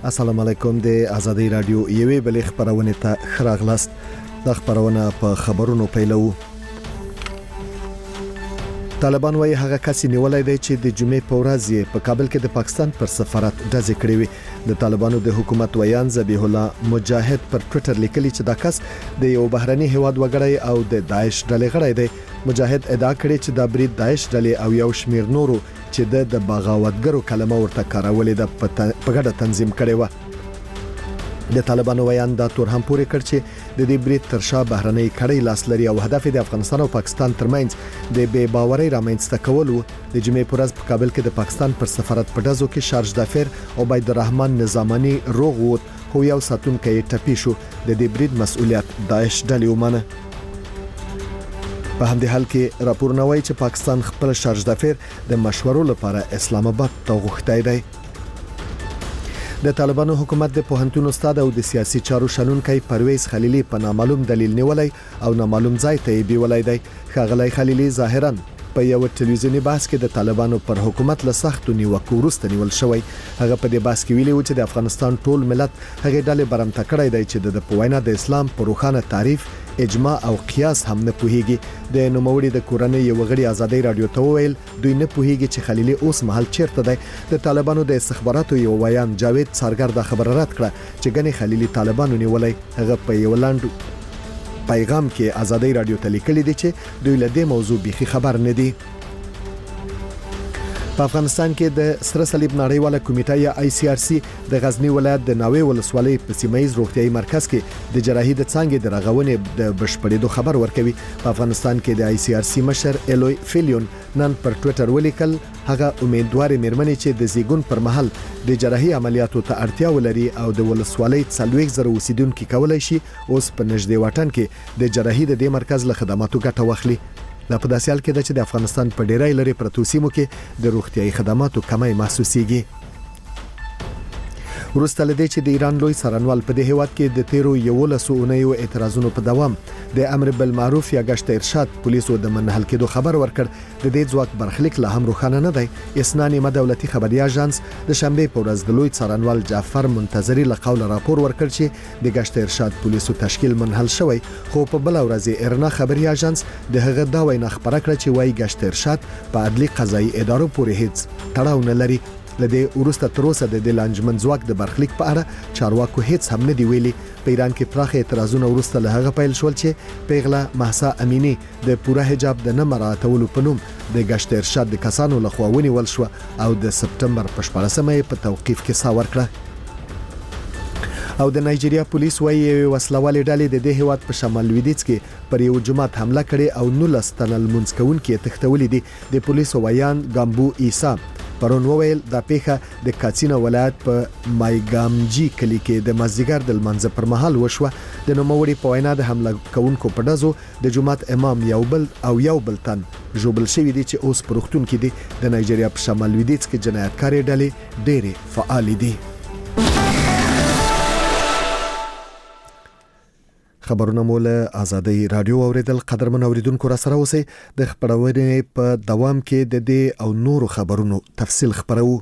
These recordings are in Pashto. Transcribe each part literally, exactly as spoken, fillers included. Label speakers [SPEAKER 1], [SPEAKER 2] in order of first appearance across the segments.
[SPEAKER 1] السلام علیکم د آزادۍ رادیو یوې بلې خبرونه ته خراغلاست. د خبرونه په خبرونو پیلو. طالبان وايي هغه کس نیولای دی چې د جمعې په ورځ په کابل کې د پاکستان پر سفارت ډزې کړې وي. د طالبانو د حکومت ویان ذبیح الله مجاهد پر ټوئیټر لیکلي چې دا کس د یو بهرني هیواد وګړی او د داعش ډلې غړی دی. مجاهد ادعا کړې چې د برید داعش ډلې او یو شمیر نورو چې د بغاوتګرو کلمه ورته کارولې ده په ګډه تنظیم کړي و. د طالبانو ویان دا تور هم پورې کړ چې د دې برید تر شا بهرنۍ کړۍ لاس لري او هدف د افغانستان او پاکستان ترمنځ د بې باورۍ رامنځته کول وو. د جمعې پر ورځ په کابل کې د پاکستان پر سفارت په ډزو کې شارج دافر عبید الرحمن نظامانی روغ ووت خو یو ساتونکی ټپي شو. د دې برید مسؤلیت داعش ډلې ومنه. په همدې حال کې راپورونه وايي چې پاکستان خپل شارج دافر د مشورو لپاره اسلام آباد ته غوښتي دی. د طالبانو حکومت د پوهنتون استاد او د سیاسي چارو شنونکي پرویز خلیلی په نامعلوم دلیل نیولای او نامعلوم ځای ته بیولای دی. ښاغلی خلیلی ظاهرا په یو ټلویزیونی بحث کې د طالبانو پر حکومت له سختو نیوکو وروسته نیول شوی. هغه په دې بحث کې ویلي و چې د افغانستان ټول ملت هغه ډلې برمته کړی دی چې د پوینا د اسلام پر روخانه تعریف اجماع او قیاس هم نه پوهیږي. د نوموړي د کورنۍ یو غړي آزادۍ رادیو ته ویل دوی نه پوهیږي چې خلیلی اوس مهال چیرته دی. د طالبانو د استخباراتو یو ویان جاوید سارګر د خبر رد کړه چې ګنې خلیلی طالبانو نیولای. هغه په یو لاند پیغام کې آزادۍ رادیو ته لیکلي دي چې دوی له دې موضوع بيخي خبر نه دي. په افغانستان کې د سره صلیب نړیواله کمیټه یا آی سی آر سی د غزنی ولایت د ناوې ولسوالۍ په سیمایي روغتيایي مرکز کې د جراحي د څانګې د رغونې د بشپړېدو خبر ورکوي. په افغانستان کې د آی سی آر سی مشر الوی فیلیون نن پر ټوئیټر ولیکل هغه امیدوار مېرمنې چې د زیګون پر مهال د جراحي عملیاتو ته اړتیا ولري او د ولسوالۍ څلوېښت زره اوسیدونکو کولای شي اوس په نږدې واټن کې د جراحي د دې مرکز له خدماتو ګټه واخلي. دا په داسې حال کې ده چې د افغانستان په ډیری لري پرتو سیمو کې د روغتيایي خدماتو کمی محسوسيږي. وروسته لدې چې د ایران لوی څارنوال په دې هیواد کې د تیرو یولسو اونیو اعتراضونو په دوام د امر بالمعروف یا گشت ارشاد پولیسو د منحل کېدو خبر ورکړ. د دې ځواک برخلیک لا هم روښانه نه دی. اسنان نیمه دولتي خبري اژانس د شنبه په ورځ د لوی څارنوال جعفر منتظری له قوله راپور ورکړ چې د گشت ارشاد پولیسو تشکیل منحل شوی. خو په بل ورځ ارنا خبري اژانس د هغه دا وینا خبره کړه چې وايي گشت ارشاد په عدلي قضایي ادارو پورې هیڅ تړاو نه لري. لدې ورسته تر اوسه د لانجمن ځواک د برخلیک په اړه چارواکو هیڅ هم نه دی ویلي. په ایران کې پراخه اعتراضونه ورسته له هغه پیل شول چې پیغله مهسا امینی د پوره حجاب د نه مراعاتولو په نوم د گشت ارشاد د کسانو لخوا ونیول شو او د سپټمبر په شپاړسمه په توقیف کې سا ورکړه. او د نایجیریا پولیس وايي وسلوالې ډلې د دې هیواد په شمال لویدیځ کې پر یو جماعت حمله کړې او نولس تنه لمونځ کوونکي تښتولې دي. د پولیسو ویان ګامبو عیسی پرون وویل دا پیښه د کاتسینا ولایت په مایګامجی کلی کې د مازیګر د لمانځه پر مهال وشوه. د نوموړي په وینا د حمله کوونکو په ډزو د جماعت امام یو بل او یو بل تن ژوبل شوی دي چې اوس په روغتون کې دي. د نایجیریا په شمال لویدیځ کې جنایتکاري ډلې ډېرې فعال دي. خبرونه مول آزادۍ رادیو اوریدل. قدرمن اوریدونکو را سره اوسئ. د خبرونې په دوام کې د دې او نورو خبرونو تفصیل خبرو.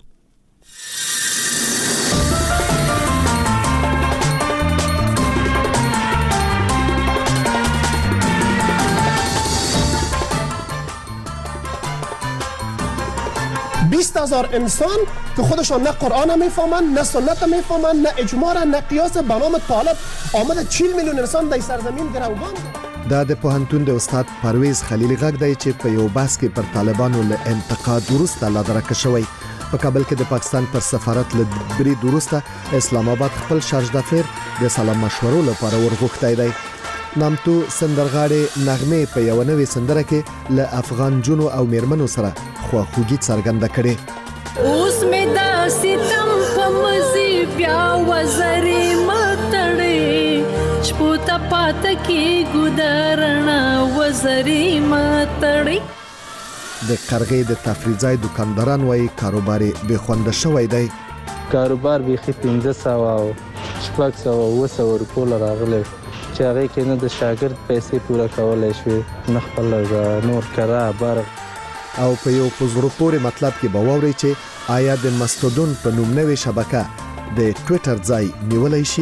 [SPEAKER 2] بیست هزار انسان که خودشان نه قرآن میفهمن نه سنت میفهمن نه اجماع نه قیاس به نام طالب آمده چهل میلیون انسان در سرزمین گروگان.
[SPEAKER 1] دا د پوهنتون د استاد پرویز خلیلی غږ دی چې په یو بحث کې پر طالبانو له انتقاد وروسته لادرکه شوی. په کابل کې د پاکستان پر سفارت له برید وروسته اسلام آباد خپل شارج دافر د سلام مشورو لپاره ورغوښتی دی. نامتو سندرغاړي نغمه په یو نوې سندره کې له افغان جنو او میرمنو سره خواخوږي څرګنده کړي.
[SPEAKER 3] اوس مې د ستم په مزي بیا وزري متړي چپوتا پات کې ګدارنا وزري متړي.
[SPEAKER 1] د قرغې د تفریح ځای دکانداران وايي کاروبار به خوند شوی دی.
[SPEAKER 4] کاروبار به پنځه سوه او شپږ سوه اوه سوه روپۍ راغلی چې هغه کې نه د شاګرد پیسې پوره کولای شوې نه خپل نور کرا برق.
[SPEAKER 1] او په یو پزرو پورې مطلب کې به واوري چې آیا د مستودون په نوم نوې شبکه د ټوئیټر ځای نیولای شي.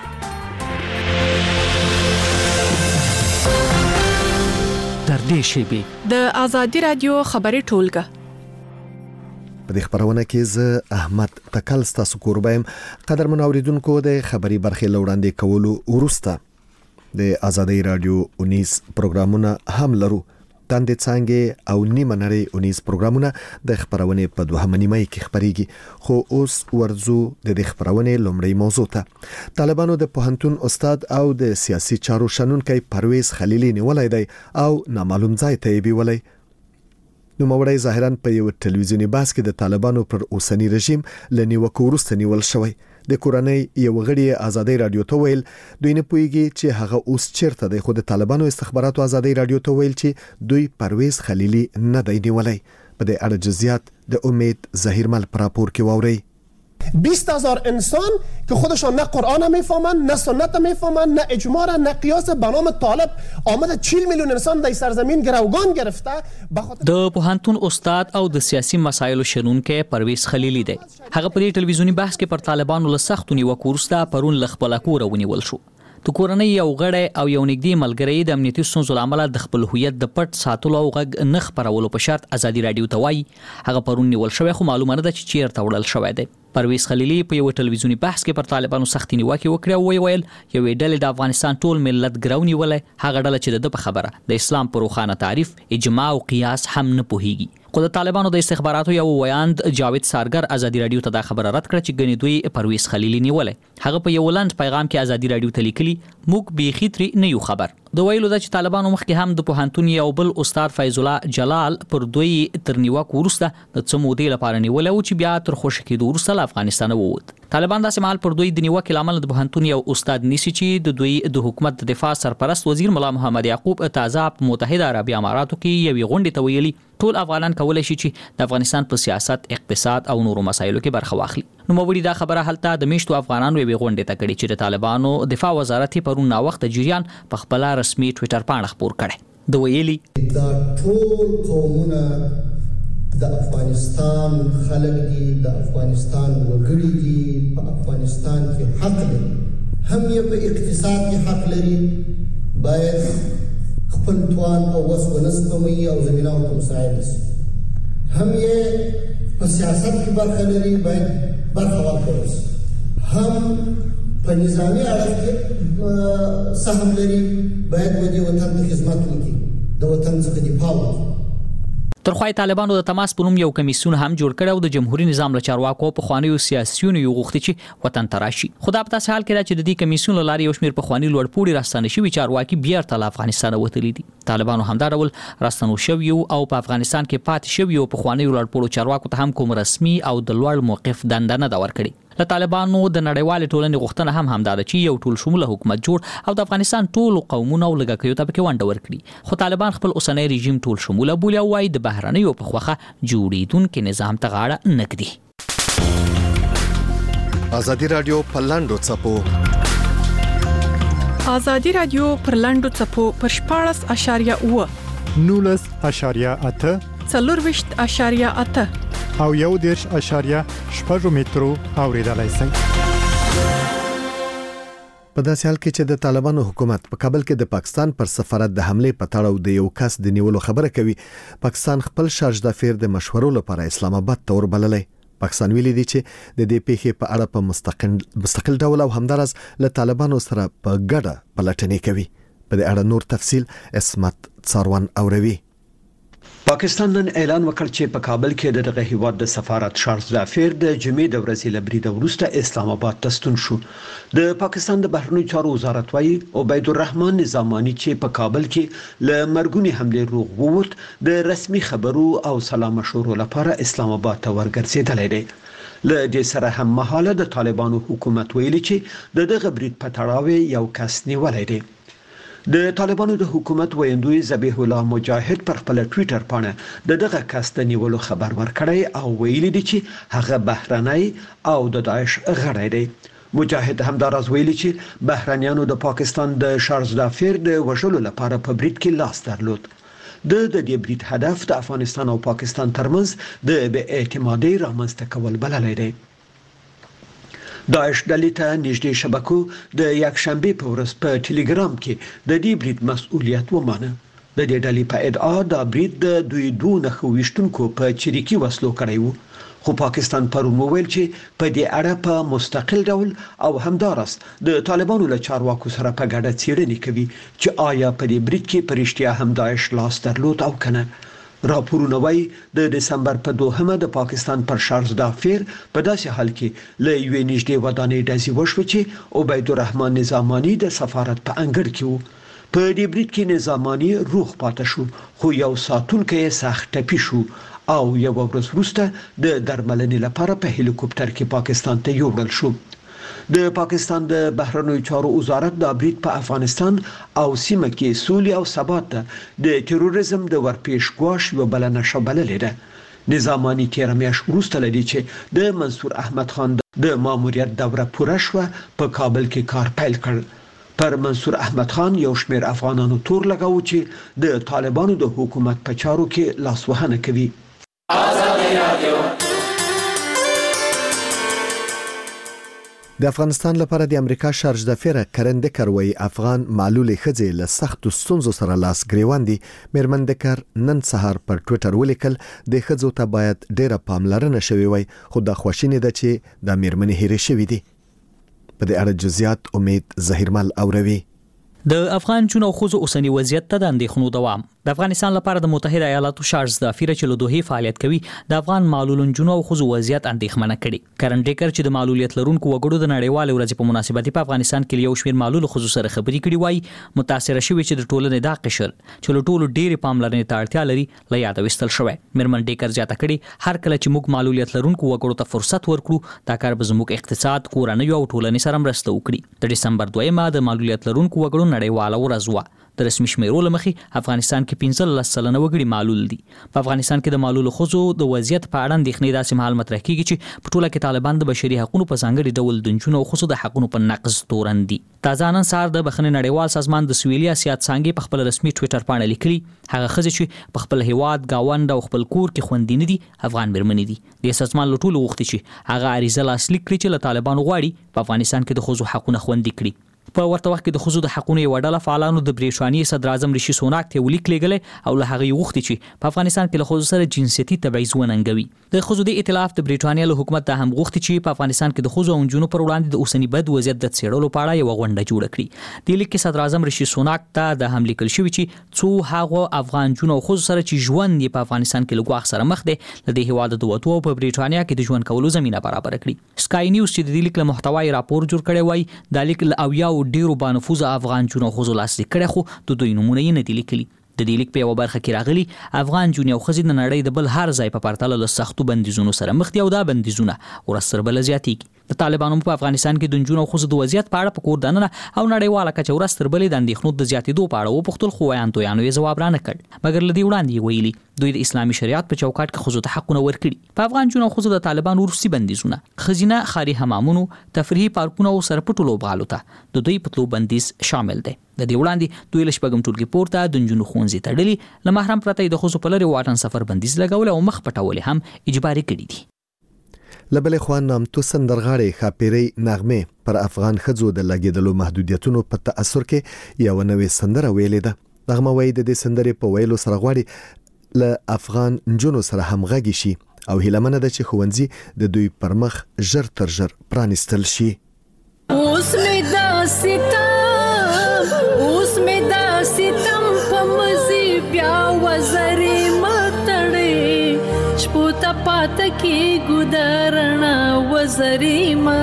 [SPEAKER 5] تر دې شیبې
[SPEAKER 6] د آزادي رادیو خبري ټولګه
[SPEAKER 1] په دې خبرونه کې زه احمد تکل ستاسو کوربایم. قدر منوریدونکو د خبري برخې لوړاندې کولو وروسته د آزادي رادیو اونیس پروګرامونه هم لرو. تاندې څنګه او نیمه نړۍ اونیس پروګرامونه د خبرونه په دوهمه نیمه کې خبريږي. خو اوس ورزو د دې خبرونه لومړی موضوع ته. طالبانو د پوهنتون استاد او د سیاسي چارو شنونکي پرویز خلیلی نیولای دی او نامعلوم ځای ته بیولای. نو موړی ظاهرا په یو ټلویزیونی باس کې د طالبانو پر اوسنی رژیم لنیوکو وروسته نیول شوی. د کورنۍ یو غړي آزادي رادیو ته ویل دوی نه پويږي چې هغه اوس چیرته دی. خو د طالبانو استخباراتو آزادي رادیو ته ویل چې دوی پرویز خلیلی نه دی نیولای. په دې اړه جزئیات د امید ظهیرمل پر راپور کې واوري.
[SPEAKER 2] بیست هزار انسان که خودشان نه قرآن میفهمن، نه سنت میفهمن، نه اجماع نه قیاس به نام طالب آمده چهل میلیون انسان در سرزمین گروگان گرفته.
[SPEAKER 5] د پوهنتون استاد او د سیاسي مسایلو شنونکي پرویز خلیلی دی. هغه په ټلویزیونی بحث کې پر طالبانو له سختو نیوکو وروسته پرون ل خپل کور ونیول شو. د کورنۍ یو غړی او یو نږدې ملګری د امنیتي ستونزو له امله د خپل هویت د پټ ساتلو او غږ نه خپرولو په شرط آزادي رادیو ته وایي. هغه پرون نیول شوی خو معلومه نه ده چې چیرته وړل شوی دی. پرویز خلیلی په یو ټلویزیونی بحث کې پر طالبانو سختي نیوکه وکړه او ویل یو ډلې د افغانستان ټول ملت ګراونی ولې هغه ډله چې د په خبره د اسلام پر روخانه تعریف اجماع او قیاس هم نه پوهیږي. خو د طالبانو د استخباراتو یو ویاند جاوید سارګر آزادي رادیو ته دا خبره رد کړه چې ګنې دوی پرویز خلیلی نیولې. هغه په یو لاند پیغام کې آزادي رادیو ته لیکلي موږ بیخي تری نه یو خبر. د ویلو د چې طالبانو مخکې هم د پوهنتون یو بل استاد فیض الله جلال پر دوی تر نیوکو وروسته د څو مودې لپاره نیولې او چې بیا تر خوشی کېدو وروسته له افغانستان ووت. طالبان داسې مهال پر دوی د نیوکې لامل د پوهنتون یو استاد نیسی چې د دوی د حکومت د دفاع سرپرست وزیر مولا محمد یعقوب تازه په متحده عربی اماراتو کې یو غونډه ته ویلي ټول افغانان کولای شي چې د افغانستان په سیاست، اقتصاد او نورو مسایلو کې برخه واخلي. نو موړي دا خبره هلته د میشتو افغانانو یو غونډه ته کړي چې د طالبانو دفاع وزارت پرون نا وخت جریان په خپل رسمي ټوئیټر باندې خبر کړي. د ویلي
[SPEAKER 7] دا ټول قومونه د افغانستان خلک دي، د افغانستان وګړي دي، په افغانستان کې حق لري، هم یې په اقتصاد کې حق لري، باید خپل توان او وس ونسپموي او زمینه او مساعد شي، هم یې په سیاست کې برخه لري، باید برخه ورکړي، هم په نظامی اړخ کې سهم لري، باید ودې وطن ته خدمت وکړي، د وطن څخه دفاع وکړي.
[SPEAKER 5] ترخوای طالبانو د تماس په نوم یو کمیسیون هم جوړ کړ او د جمهوریت نظام له چارواکو په خوانیو سیاسيونو یو غوښتي چې وطن تراشي. خدا په تاسو حال کې چې د دې کمیسیون لاري یو شمیر په خواني لوړ پوړي راستانه شوی چارواکي بیا تل افغانستان وتلی دي. طالبانو هم دا ډول راستانو شوی او په افغانستان کې پات شوی او په خواني لوړ پوړو چارواکو ته هم کوم رسمي او د لوړ موقف دنده نه دا ورکړي. له طالبانو د نړیوال ټولنې غوښتنه هم همدا ده چې یو ټول شموله حکومت جوړ او د افغانستان ټول قومونه او لږکیو ته پکې ونډه ورکړي. خو طالبان خپل اوسنۍ رژیم ټول شموله بولي او وايي د بهرنیو په خوخه جوړیدونکو نظام ته غاړه نکدي.
[SPEAKER 1] آزادي رادیو پرلاندو چپو
[SPEAKER 6] آزادي رادیو پرلاندو چپو پر شپاړس اشاریه اوه
[SPEAKER 8] نولس اشاریه اته
[SPEAKER 6] څلورویشت اشاریه اته
[SPEAKER 8] او یو دیرش اشاریه شپږ مترو اوریدلای شئ.
[SPEAKER 1] په داسې حال کې چې د طالبانو حکومت په کابل کې د پاکستان پر سفارت د حمله په تړاو د یو کس د نیولو خبره کوي، پاکستان خپل شارج دافیر د مشورو لپاره اسلام آباد ته وربللی. پاکستان ویلي دی چې د دې پیښې په اړه په مستقل مستقل ډول او همدارس له طالبانو سره په ګډه پلټنې کوي. په دې اړه نور تفصیل اسمت څاروان اوروي.
[SPEAKER 9] پاکستان نن اعلان وکړ چې په کابل کې د دغه هیواد د سفارت شارج دافیر د جمعې د ورځې لبرید وروسته اسلام آباد ته ستون شو. د پاکستان د بهرنیو چارو وزارت وايي عبید الرحمن نظامانی چې په کابل کې ل مرګونی حمله روغ ووت د رسمي خبرو او سلام مشورو لپاره اسلام آباد ته ورګرځیدلی دی. له دې سره هم مهاله د طالبانو حکومت ویلي چې د دغه برید په تړاو یو کس نیولای دی. د طالبانو د حکومت ویندوی ذبیح الله مجاهد پر خپل ټوئیټر باندې د دغه کس د نیولو خبر ورکړی او ویلي دی چې هغه بهرنی او د داعش غړی دی. مجاهد هم دا راز ویلي چې بهرنیانو د پاکستان د شارج دافیر د وژلو لپاره په برید کې لاس درلود. د دې برید هدف د افغانستان او پاکستان ترمنځ د بې اعتمادۍ رامنځته کول بللی دی. داعش ډلې ته نږدې شبکو د یکشنبه په ورځ په ټلګرام کې د دې برید مسؤلیت ومانه. د دې ډلې په ادعا دا برید د دوی دوه نخو وشتونکو په چریکي وسلو کړی وو. خو پاکستان پرون وویل چې په دې اړه په مستقل ډول او همدارس د طالبانو له چارواکو سره په ګډه څېړنې کوي چې آیا په دې برید کې په رښتیا هم داعش لاس درلود او کنه. راپورونه وايي د دسمبر په دوهمه د پاکستان پر شارزدا فیر په داسې حال کې له یوې نږدې ودانۍ ډزې وشوه چې عبید الرحمن نظامانی د سفارت په انګړ کې وو. په دې برید کې نظامانی روغ پاتې شو خو یو ساتونکی یې سخت ټپي شو او یو ورځ وروسته د درملنې لپاره په هلیکوپټر کې پاکستان ته یوړل شو. د پاکستان د بهرنیو چارو وزارت د برید په افغانستان او سیمه کې سولې او ثبات ته د تروریزم د ورپېښ ګواښ یو بلنه شبللې ده. نظامانی تیر میاشت وروسته لدی چې د منصور احمد خان د ماموریت دوره پوره شوه په کابل کې کار پیل کړ. پر منصور احمد خان یو شمېر افغانانو تور لګاوه چې د طالبانو د حکومت په چارو کې لاسوهنه کوي.
[SPEAKER 1] د افغانستان لپاره د امریکا شارج د فیر کرن دکر وی افغان معلول خځې له سخت ستونزو سره لاس ګریوان دي. میرمن دکر نن سهار پر ټوئیټر ولیکل د خځو ته باید ډیره پاملرنه شوي وي خو د خوشینه ده چې د میرمنې هېرې شوي دي. په دې اړه جزئیات امید ظهیرمل اوروي.
[SPEAKER 5] د افغان چونو خوځو اوسنی وضعیت ته د اندېښنو دوام. د افغانستان لپاره د متحده ایالاتو شارج د افیر چې له دوه فعالیت کوي د افغان معلولون جنو او خوځو وضعیت اندېښمنه کړي. کرن ډیکر چې د معلولیت لرونکو وګړو د نړیوال ورځې په مناسبت په افغانستان کې یو شمېر معلول خوځو سره خبري کړي وای متاثر شوی چې د ټولنې دا قشر چې له ټولو ډېری پاملرنې ته اړتیا لري له یاد وستل شوی. میرمن ډیکر زیاته کړي هر کله چې موږ معلولیت لرونکو وګړو ته فرصت ورکړو دا کار به زموږ اقتصاد کورنۍ او ټولنې سره مرسته وکړي. د دسمبر دویمه د معلولیت لرونکو وګړو نړیواله ورځ و. د رسمي شمیرو لمخې افغانستان کې پنځلس سلنه وګړي معلول دي. په افغانستان کې د معلول خوځو د وضعیت په اړه اندېښنې داسې مهال مطرح کیږي چې په ټوله کې طالبان د بشري حقوقو په ځانګړي ډول د نجونو او خوځو د حقوقو په نقض تورن دي. تازه نن سهار د بخښنې نړیوال سازمان د سویلي اسیا څانګې په خپل رسمي ټوئیټر باندې لیکلي هغه ښځې چې په خپل هیواد گاوند او خپل کور کې خوندي نه دي افغان میرمنې دي. د سازمان له ټولو غوښتي چې هغه عریضه لاسلیک کړي چې له طالبان غواړي په افغانستان کې د خوځو حقوقونه خوندي کړي. په ورته وخت کې د خوځو د حقوقو یو ډله فعالانو د بریټانیې صدر اعظم ریشي سوناک ته ولیک لېږلی او له هغه غوښتي چې په افغانستان کې له خوځو سره جنسيتي تبعیض وننګوي. د خوځو د ائتلاف د بریټانیا له حکومت ته هم غوښتي چې په افغانستان کې د خوځو او نجونو پر وړاندې د اوسنی بد وضعیت د څېړلو په اړه یو غونډه جوړه کړي. د لیک کې صدر اعظم ریشي سوناک ته د هم لیکل شوی چې څو هغه افغان جنونو او خوځو سره چې ژوند په افغانستان کې لګواخ سره مخ دي له دې هیواد د وټو په بریټانیا کې د ژوند کولو زمينه برابر کړي. سکای نیوز چې د لیک له محتوای راپور جوړ کړي وای د لیک له او یاو ډیرو بانفوز افغان جنونو خوځو لاسلیک کړي خو د دوی نمونه یې نه دي لیکلي. د دې لیک په یو برخه کې راغلي افغان جنونو خوځې د نړۍ د بل هر ځای په پرتله له سختو بندیزونو سره مخ دي او دا بندیزونه ورسره بل زیاتېږي. د طالبانو په افغانستان کې د جنونو خوځو د وضعیت په اړه په کور دننه او نړیواله کچه ورسره بل د اندېښنو د زیاتېدو په اړه وپوښتل خو وایان تویانو یې جواب را نه کړ مګر لدی وړاندې ویلي دوی د اسلامي شریعت په چوکاټ کې خوځو ته حقونه ورکړي. په افغان جنونو خوځو د طالبان ورسي بندیزونه خزینه خاري حمامونو تفریحي پارکونو او سرپټو لوبغالو ته د دوی په تلو بندیز شامل دی. د دې وړاندې دوی له شپږم ټولګي پورته د نجونو ښوونځي تړلي له محرم پرته د خوځو په لري واټن سفر بندیز لګول او مخ پټول هم اجباري کړي دي.
[SPEAKER 1] لبل خوان نامتو سندرغاړي خاپيري نغمه پر افغان خځو د لګیدلو محدودیتونو په تاثر کې یو نوې سندره ویلې ده. نغمه وایي د دې سندرې په ویلو سره غواړي له افغان جنونو سره همغږي شي او هیلمنه ده چې ښوونځي د دوی پر مخ ژر تر ژر پرانیستل شي.
[SPEAKER 3] اوس مې دا ستم اوس مې دا ستم په مزي بیا وزري متړې شپوتا پات کې ګدارنا وزري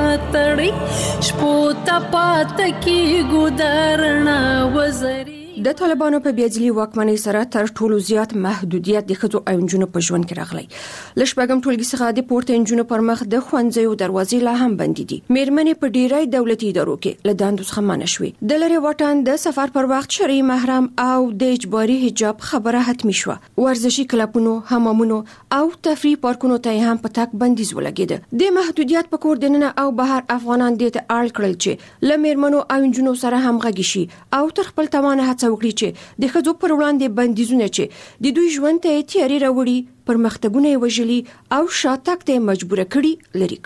[SPEAKER 3] متړې شپوتا پات کې ګدارنا وزري.
[SPEAKER 10] د طالبانو په بیاځلي واکمنۍ سره تر ټولو زیات محدودیت د ښځو او نجونو په ژوند کې راغلی. له شپږم ټولګي څخه د پورته نجونو پر مخ د ښوونځیو دروازې لا هم بندې دي. میرمنې په ډیری دولتي ادارو کې له دندو څخه منع شوې. د لرې واټن د سفر پر وخت شرعي محرم او د اجباري حجاب خبره حتمی شوه. ورزشي کلبونو، حمامونو او تفریح پارکونو ته هم په تک بندیز ولګېده. د محدودیت په کور دننه او بهر افغانان دې ته اړ کړل چې له میرمنو او نجونو سره همغږي شي او تر خپل توانه هڅه وکړي چې د ښځو پر وړاندې بندیزونه چې د دوی ژوند ته تیاری راوړي پرمختګونه وژلي او شاتګ ته مجبور کړي لري کړي.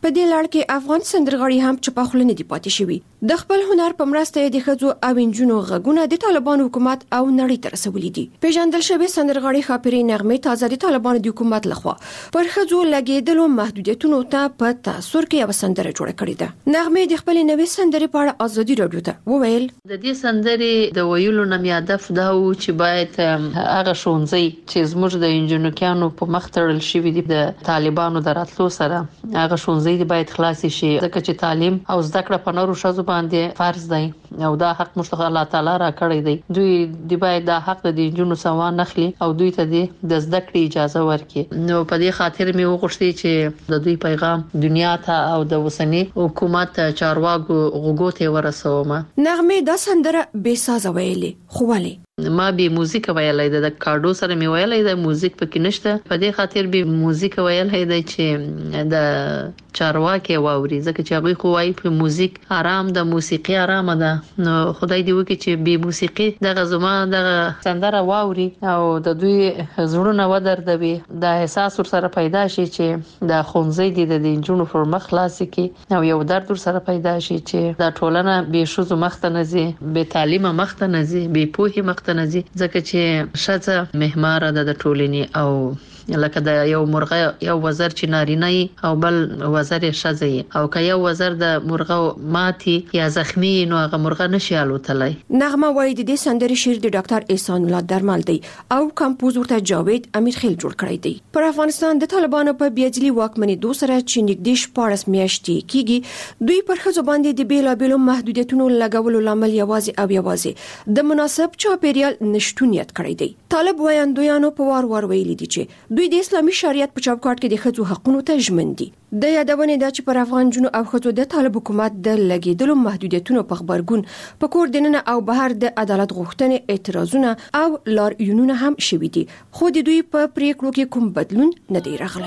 [SPEAKER 10] په دې لړ کې افغان سندرغاړي هم چپه خوله نه دي پاتې شوي. د خپل هنر په مرسته د ښځو او نجونو غږونه د طالبانو حکومت او نړۍ ته رسولي دي. پیژندل شوی سندرغاړي خاپیرې نغمې تازه د طالبانو د حکومت لخوا پر ښځو لګیدلو محدودیتونو ته په تاثر کې یو سندره جوړه کړې ده. نغمې د خپل نوې سندرې په اړه ازادي رادیو ته وویل
[SPEAKER 11] د دې سندرې د ویلو نم هدف دا و چې باید هغه شونځي چې زموږ د انجنونو په مخ تړل شوی دي د طالبانو دراتلو سره هغه شونځي باید خلاص شي ځکه چې تعلیم او زده کړه په نورو شذو باندې فرض دی او دا حق مشتغل الله تعالی را کړی دی. دوی دی باید دا حق د انجنونو سوا نخلي او دوی ته د زده کړې اجازه ورکړي. نو په دې خاطر مې وغوښتي چې د دوی پیغام دنیا ته او د وسنی حکومت چارواکو غوږو ته ورسوم.
[SPEAKER 10] نغمې دا سندره بې سازه ویلې خو ولې
[SPEAKER 11] ما به موزیک ویلای د کارډو سره می ویلای د موزیک پکې نشته. په دې خاطر به موزیک ویلای دی چې د چارواکي واوري ځکه چې هغه خو وايي په موزیک آرام د موسیقي آرام ده. نو خدای دې وکړي چې به موسیقي د غزما د سندره واوري او د دوی زړونه ودردوي د احساس سره پیدا شي چې د خونځي د دینجونو پر مخ خلاصي کې او یو درد سره پیدا شي چې د ټولنه به شوزو مخته نزي به تعلیم مخته نزي به پوهه مخته نزي ځکه چې شته محمار د ټولنې او لکه د یو مرغه یو وزر چې نارینه او بل وزر شذي او که یو وزر د مرغه ماتي یا زخمی نو هغه مرغه نشي الوتلای.
[SPEAKER 10] نغمه وایي د دې سندرې شعر د ډاکټر احسان الله درمل دی او کمپوز ورته جاوید امیر خیل جوړ کړی دی. پر افغانستان د طالبانو په بیاجلی واکمنۍ دوه سره چې نږدې شپاړس میاشتې کیږي دوی پر ښځو باندې د بیلابېلو محدودیتونو لګولو لامل یوازې او یوازې د مناسب چاپیریال نشټونیت کړی دی. طالب وایندویانو په وار وار ویلي دي چې دوی د اسلامي شریعت په چوکاټ کې د ښځو حقوقو ته ژمن دي. د یادونه ده چې پر افغان جنو او ښځو د طالب حکومت د لګیدلو محدودیتونو په خبرګون په کور دننه او بهر د عدالت غوښتنې اعتراضونه او لاریونونه هم شوي دي خو د دوی په پریکړو کې کوم بدلون نه دی راغلی.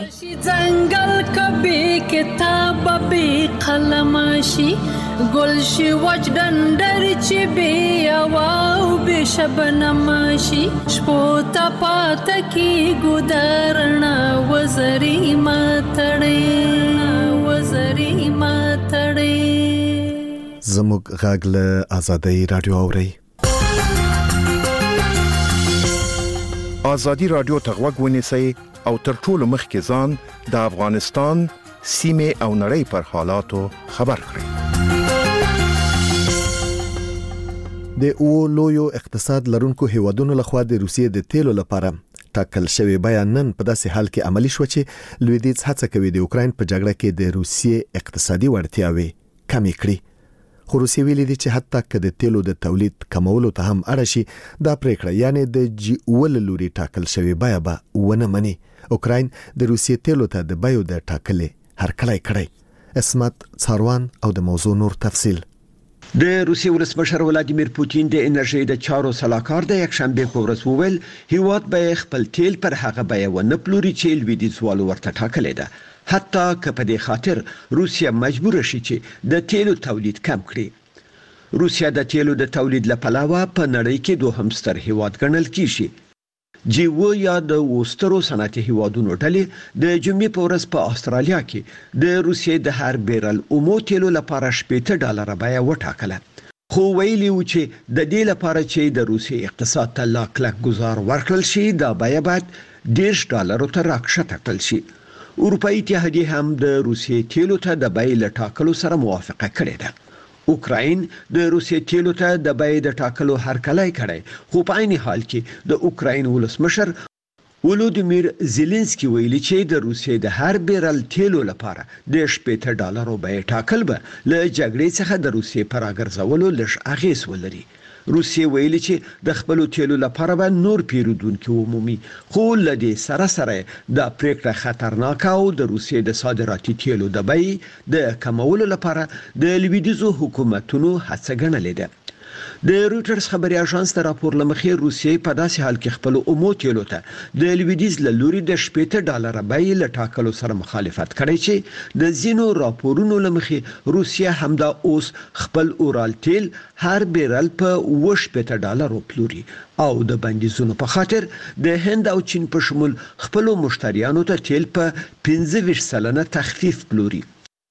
[SPEAKER 3] ځنګل کبي کتاب به قلم شي ګل شي وجدندر چې به او به شبنم شي شپوتا پات کی ګدارنا وزري ماتړې وزري ماتړې.
[SPEAKER 1] زموږ غږ له آزادۍ رادیو اوري.
[SPEAKER 12] آزادی رادیو ته غوږ ونیسئ او تر ټولو مخکې ځان د افغانستان سیمه او نړۍ پر حالاتو خبر کړئ.
[SPEAKER 1] د او لویو اقتصاد لرونکو هیوادونو لخوا د روسیې د تیلو لپاره ټاکل شوی بیان نن په داسې حال کې عملی شو چې لویدیځ هڅه کوي د اوکراین په جګړه کې د روسیې اقتصادي وړتیاوې کمې کړي. خو روسیې ویلي دي چې حتی که د تیلو د تولید کمولو ته هم اړ شي دا پریکړه یعنی د جی اول لوري ټاکل شوی بیا به ونه مني. اوکراین د روسیې تیلو ته د بیو د ټاکلې هرکلی کړی. اسمت څاروان او د موضوع نور تفصیل.
[SPEAKER 9] د روسیې ولسمشر ولادیمیر پوتین د انرژي د چارو سلاکار د یک شنبه په ورځ وویل هیواد به خپل تیل پر هغه بیه ونه پلوري چې لویدیځوالو ورته ټاکلې ده حتی که په دې خاطر روسیه مجبور شي چې د تیلو تولید کم کړي. روسیه د تیلو د تولید لپاره په نړۍ کې دوهم ستر هیواد ګڼل کیږي. جی و یا د وسترو صنعتي هیوادونو ډلې د جمعې په ورځ په استرالیا کې د روسیې د هر بیرل اومو تیلو لپاره شپږ ډالر بیه وټاکله. خو ویلي و چې د دې لپاره چې د روسیې اقتصاد ته لا کلک گزار ورکړل شي دا بیه باید ډیرش ډالرو ته راکښته کړل شي. اروپאי اتحادیه هم د روسیې تیلو ته د بیې لټاکلو سره موافقه کړې ده. اوکراین د روسیې تیلو ته د بیې د ټاکلو هرکلی کړی خو په عین حال کې د اوکراین ولسمشر ولودیمیر زيلنسکي ویلي چې د روسیې د هر بیرل تیلو لپاره د شپږ ډالرو بیه ټاکل به له جګړې څخه د روسیې پر راګرځولو لږ اغیز ولري. روسیې ویلي چې د خپل تیلو لپاره به نور پیرودونکو عمومي خو لدی سره سره د پریکړه خطرناک او د روسیې د صادراتي تیلو د بیې د کمولو لپاره د لویدیځو حکومتونو هڅه ګڼلې ده. د رويټرز خبري اژانس د راپور لمخې روسیې په داسې حال کې خپل اومو تیلو ته د لویدیځ له لوري د شپږ ډالر بیې لټاکلو سره مخالفت کړی چې د زینو راپورونو لمخې روسیه همدا اوس خپل اورال تیل هر بیرل په شپږ ډالر پلوري او د بندیزونو په خاطر د هند او چین په شمول خپل مشتریانو ته تیل په پنځه ویشت سلنه تخفیف پلوري.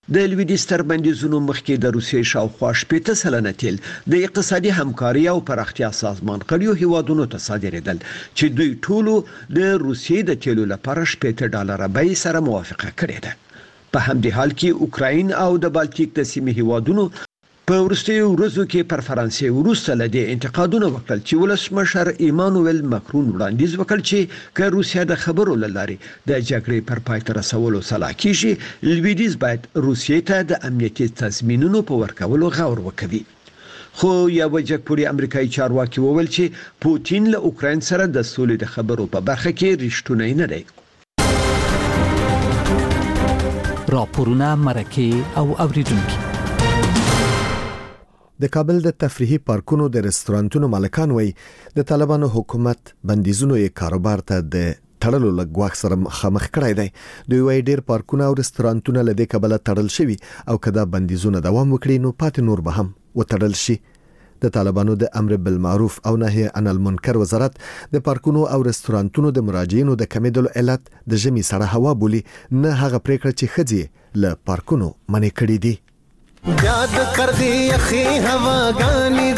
[SPEAKER 9] د لویدیځ تر بندیزونو مخکې د روسیې شاوخوا شپږ سلنه تیل د اقتصادي همکاري او پراختیا سازمان کړیو هیوادونو ته صادرېدل چې دوی ټولو د روسیې د تیلو لپاره شپږ ډالر بیه سره موافقه کړې ده. په همدې حال کې اوکراین او د بالټیک د سیمې هیوادونو په وروستیو ورځو کې پر فرانسې وروسته له دې انتقادونه وکړل چې ولسمشر ایمانوئل ماکرون وړاندیز وکړ چې که روسیا د خبرو له لارې د جګړې پر پای ته رسولو سلا کیږي، لویدیځ باید روسیې ته د امنیتي تضمینونو په ورکولو غور وکړي. خو یو جګپوړي امریکایي چارواکي وویل چې پوتین له اوکراین سره د سولې د خبرو په برخه کې رښتونی نه دی.
[SPEAKER 13] راپورونه، مرکه او اوریدونکي.
[SPEAKER 1] د کابل د تفریحي پارکونو د رستورانتونو مالکان وایي د طالبانو حکومت بندیزونو یې کاروبار ته د تړلو لګواخ سره مخامخ کړی دی. دوی وایي ډیر پارکونه او رستورانتونه له دې کبله تړل شوي او که دا بندیزونه دوام وکړي نو پاتې نور به هم وتړل شي. د طالبانو د امر بالمعروف او نهي عن المنکر وزارت د پارکونو او رستورانتونو د مراجعینو د کمیدلو علت د ژمي سړه هوا بولي، نه هغه پریکړه چې ښځې له پارکونو منې کړي دي.
[SPEAKER 14] یاد کر دی اخی هواګانی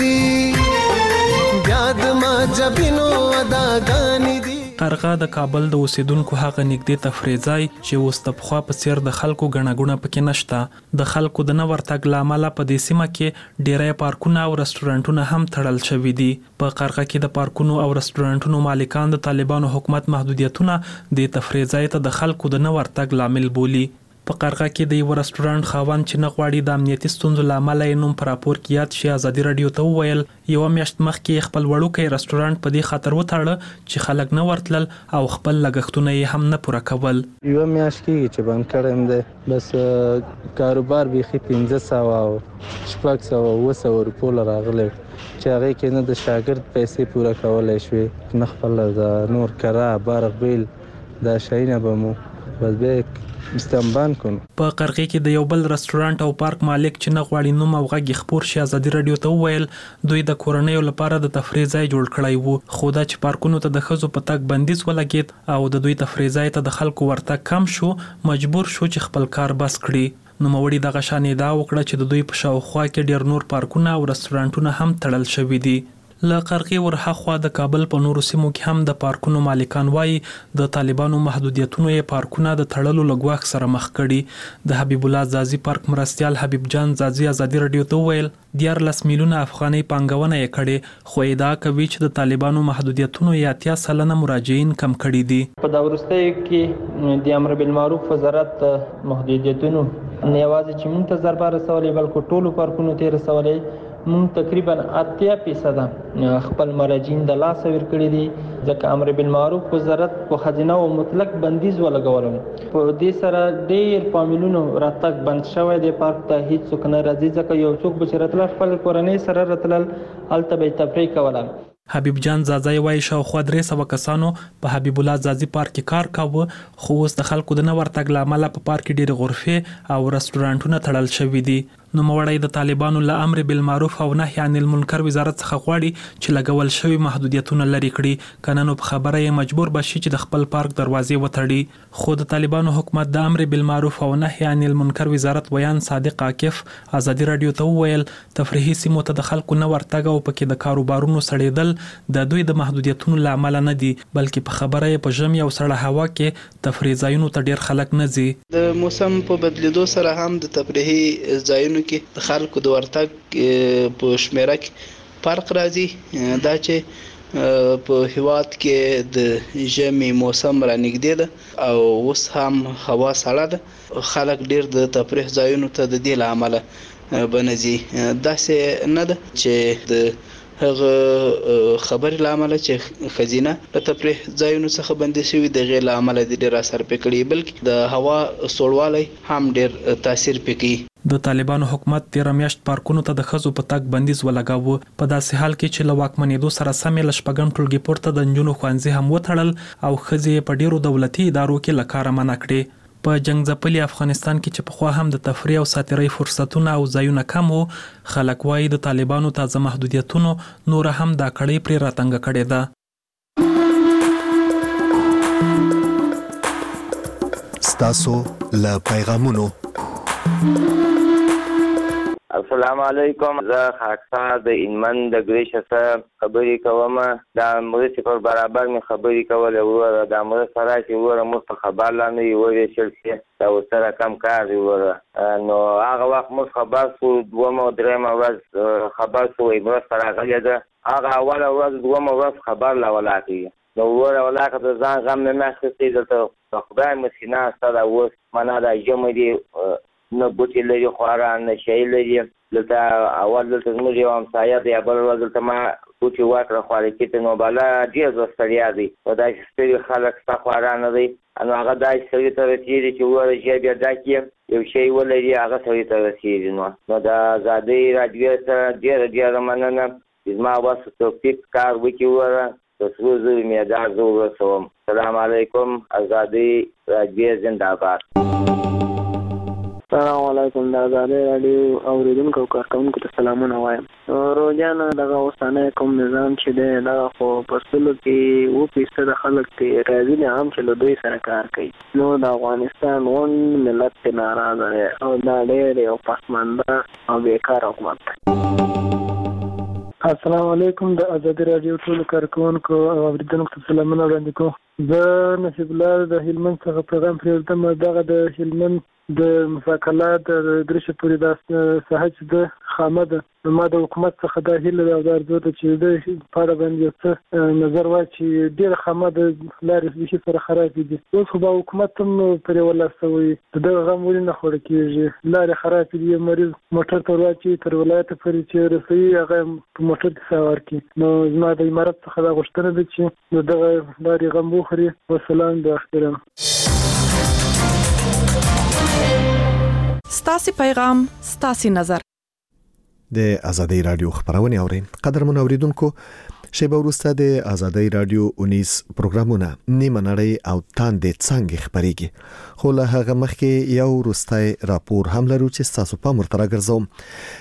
[SPEAKER 14] دی، یاد ما جبینو اداګانی دی.
[SPEAKER 15] قرغه د کابل د اوسیدونکو هغه نږدې تفریح ځای چې اوس د پخوا په څیر د خلکو ګڼه پکې نشته. د خلکو د نه ورتګ له امله په دې سیمه کې ډیری پارکونه او رستورانتونه هم تړل شوي دي. په قرغه کې د پارکونو او رستورانتونو مالکان د طالبانو حکومت محدودیتونه د تفریح ځای ته د خلکو د نه ورتګ لامل بولي. په قرغه کې د یو رستورانت خاوند چې نه غواړي د امنیتي ستونزو له امله یې نوم په راپور کې یاد شي، ازادي راډیو ته وویل یوه میاشت مخکې خپل وړوکی رستورانت په دې خاطر وتړه چې خلک نه ورتلل او خپل لګښتونه یې هم نه پوره کول.
[SPEAKER 4] یوه میاشت کېږي چې بند کړی دی، بس کاروبار بیخي پنځه سوه او شپږ سوه اووه سوه روپو له راغلی چې هغې کې نه د شاګرد پیسې پوره کولی شوې، نه خپله د نور کرا برق بیل دا شیونه به مو بس بیا استنبان کن.
[SPEAKER 15] په قرغه کې د یو بل رستورانت او پارک مالک چې نه غواړي نوم او غږ خپور شي ازادي راډیو ته وویل دوی د کورنیو لپاره د تفریح ځای جوړ کړی وو، خو دا چې پارکونو ته د ښځو په تګ بندیز ولګید او د دوی تفریح ځای ته د خلکو ورتګ کم شو، مجبور شو چې خپل کار بس کړي. نوموړي دغه شان ادعا وکړه چې د دوی په شاوخوا کې ډیر نور پارکونه او رستورانتونه هم تړل شوي دي. له قرغې ورهاخوا د کابل په نورو سیمو کې هم د پارکونو مالکان وایي د طالبانو محدودیتونو یې پارکونه د تړلو له ګواښ سره مخ کړي. د حبیب الله زازي پارک مرستیال حبیب جان زازي ازادي راډیو ته وویل دیارلس میلیونه افغانۍ پانګونه یې کړې، خو ادعا کوي چې د طالبانو محدودیتونو یې اتیا سلنه مراجعین کم کړي دي.
[SPEAKER 16] په دا وروستیو کې د امر بالمعروف وزارت محدودیتونو نه یوازې چې موږ ته ضربه رسولې بلکې ټولو پارکونو ته رسولې. موږ تقریبا اتیا فیصده خپل مراجعین د لاسه ورکړي دي، ځکه امر بالمعروف وزارت په خزینه او مطلق بندیز ولګولم. په دې سره ډېر فامیلونو راتګ بند شوی دی پارک ته، هیڅ څوک نه راځي ځکه یو څوک به چې راتلل خپل کورنۍ سره راتلل هلته به یې تفریح کوله.
[SPEAKER 15] حبیب جان زازی وایي شاوخوا درې سوه کسانو په حبیب الله زازي پارک کې کار کاوه، خو اوس د خلکو د نه ورتګ له امله په پارک کې ډېرې غرفې او رستورانتونه تړل شوي دي. نوموړی د طالبانو له امر بالمعروف او نهي عن المنکر وزارت څخه غواړي چې لګول شوي محدودیتونه لرې کړي، که نه نو په خبره یې مجبور به شي چې د خپل پارک دروازې وتړي. خو د طالبانو حکومت د امر بالمعروف او نهي عن المنکر وزارت ویان صادق عاکف ازادي راډیو ته وویل تفریحي سیمو ته د خلکو نه ورتګ او پکې د کاروبارونو سړېدل د دوی د محدودیتونو له امله نه دي، بلکې په خبره یې په ژمي او سړه هوا کې تفریح ځایونو ته ډېر خلک نه ځي.
[SPEAKER 17] د موسم په بدلیدو سره هم د تفریحي ځایونو کې د خلکو د ورتګ په شمیره کې فرق راځي. دا چې په هیواد کې د ژمي موسم رانږدې ده او اوس هم هوا سړه ده، خلک ډېر د تفریح ځایونو ته د دې له امله به نه ځي. داسې نه ده چې د هغه خبرې له امله چې خزینه له تفریح ځایونو څخه بندي شوي د هغې له امله د ډېر اثر پرې کړي، بلکې د هوا سوړوالی هم ډېر تاثیر پرې کوي.
[SPEAKER 15] د طالبانو حکومت تیره میاشت پارکونو ته د ښځو په تګ بندیز ولګاوه، په داسې حال کې چې له واکمنېدو سره سمې له شپږم ټولګي پورته د نجونو ښوونځي هم وتړل او ښځې یې په ډېرو دولتي ادارو کې له کاره منع کړې. په جنگ ځپلي افغانستان کې چې پخوا هم د تفریح او ساتیرۍ فرصتونه او ځایونه کم وو، خلک وایي د طالبانو تازه محدودیتونو نور هم دا کړۍ پرې راتنګه کړې ده.
[SPEAKER 1] ستاسو له پیغامونو
[SPEAKER 18] السلام علیکم. زه خاکسار د انمن د ګریشه سره خبرې کوم. دا مرستې پر برابر مې خبرې کولې وروره. دا مرسته راشي وروره موږ په خبر لاندې وویشل شي دا ورسره کم کار دی وروره. نو هغه وخت موږ خبر شو دومه او درېیمه ورځ خبر شو وایي مرسته راغلې ده. هغه اوله ورځ دومه ورځ خبر لا ولاکوي. نو وروره ولاکه د ځان غم مې نه اخیستی. دلته په خدای مسکینه ستا دا اوس معنا دا ژمی دی نه بوټي لري خورا نه شی لري. دلته اول دلته زموږ یو همسایه دی بل ورځ دلته ما بوټي واکړه خوارې کېته نو بله ډېر زه ستړیا دی په داسې ستړي خلک ستا خورا نه دی. نو هغه داسې سړي ته رسېږي چې ووایه ژر بیا ډک یې یو شی ولري هغه سړي ته رسېږي. نو نو د ازادۍ راډیو سره ډېره ډېره مننه چې زما وس توفیق کار وکړي وروره د سرو زرو مېدال زه ورسوم. سلام علیکم. ازادۍ راډیو زنده‌باد.
[SPEAKER 19] السلام علیکم. د ازادۍ راډیو اورېدونکو او کارکوونکو ته سلامونه وایم. روزانه دغه اوسنی کوم نظام چې دی دغه خو په سلو کې اووه فیصده خلک پرې راضي دي هم چې له دوی سره کار کوي. نو د افغانستان غونډ ملت پرې ناراضه دی او دا ډېر یو پسمانده او بېکاره حکومت دی.
[SPEAKER 20] السلام علیکم. د ازادۍ راډیو ټولو کارکوونکو او اورېدونکو ته سلامونه وړاندې کوم. زه نصیب الله د هلمند څخه پیغام پرېږدم. دغه د هلمند د مساکلات د ګریشه پورې دا ساحه چې د خامه ده نو ما د حکومت څخه دا هیله ده او دا ارزو ده چې د په اړه باندې یو څه نظر وایي چې ډېره خامه د لارې بیخي سره خرابې دي. اوس خو به حکومت هم پرې ولاسوي د دغه غم ولې نه خوړه کېږي. لارې خرابې دي. یو مریض موټر ته ورواچوي تر ولایته پورې چې رسوي هغه په موټر کې سوار کړي. نو زما د امارت څخه دا غوښتنه ده چې د دغه لارې غم وخوري. وسلام د احترام.
[SPEAKER 6] ستاسو پیغام ستاسو نظر.
[SPEAKER 1] د ازادۍ رادیو خبرونه اورئ. قدرمن اوریدونکو شیبه وروسته د ازادۍ رادیو اونیس پروګرامونه نیمه نړۍ او تاندې څنګه خبريږي. خو له هغه مخکې یو وروستای راپور هم لرو چې تاسو په مرتبه ګرځوم.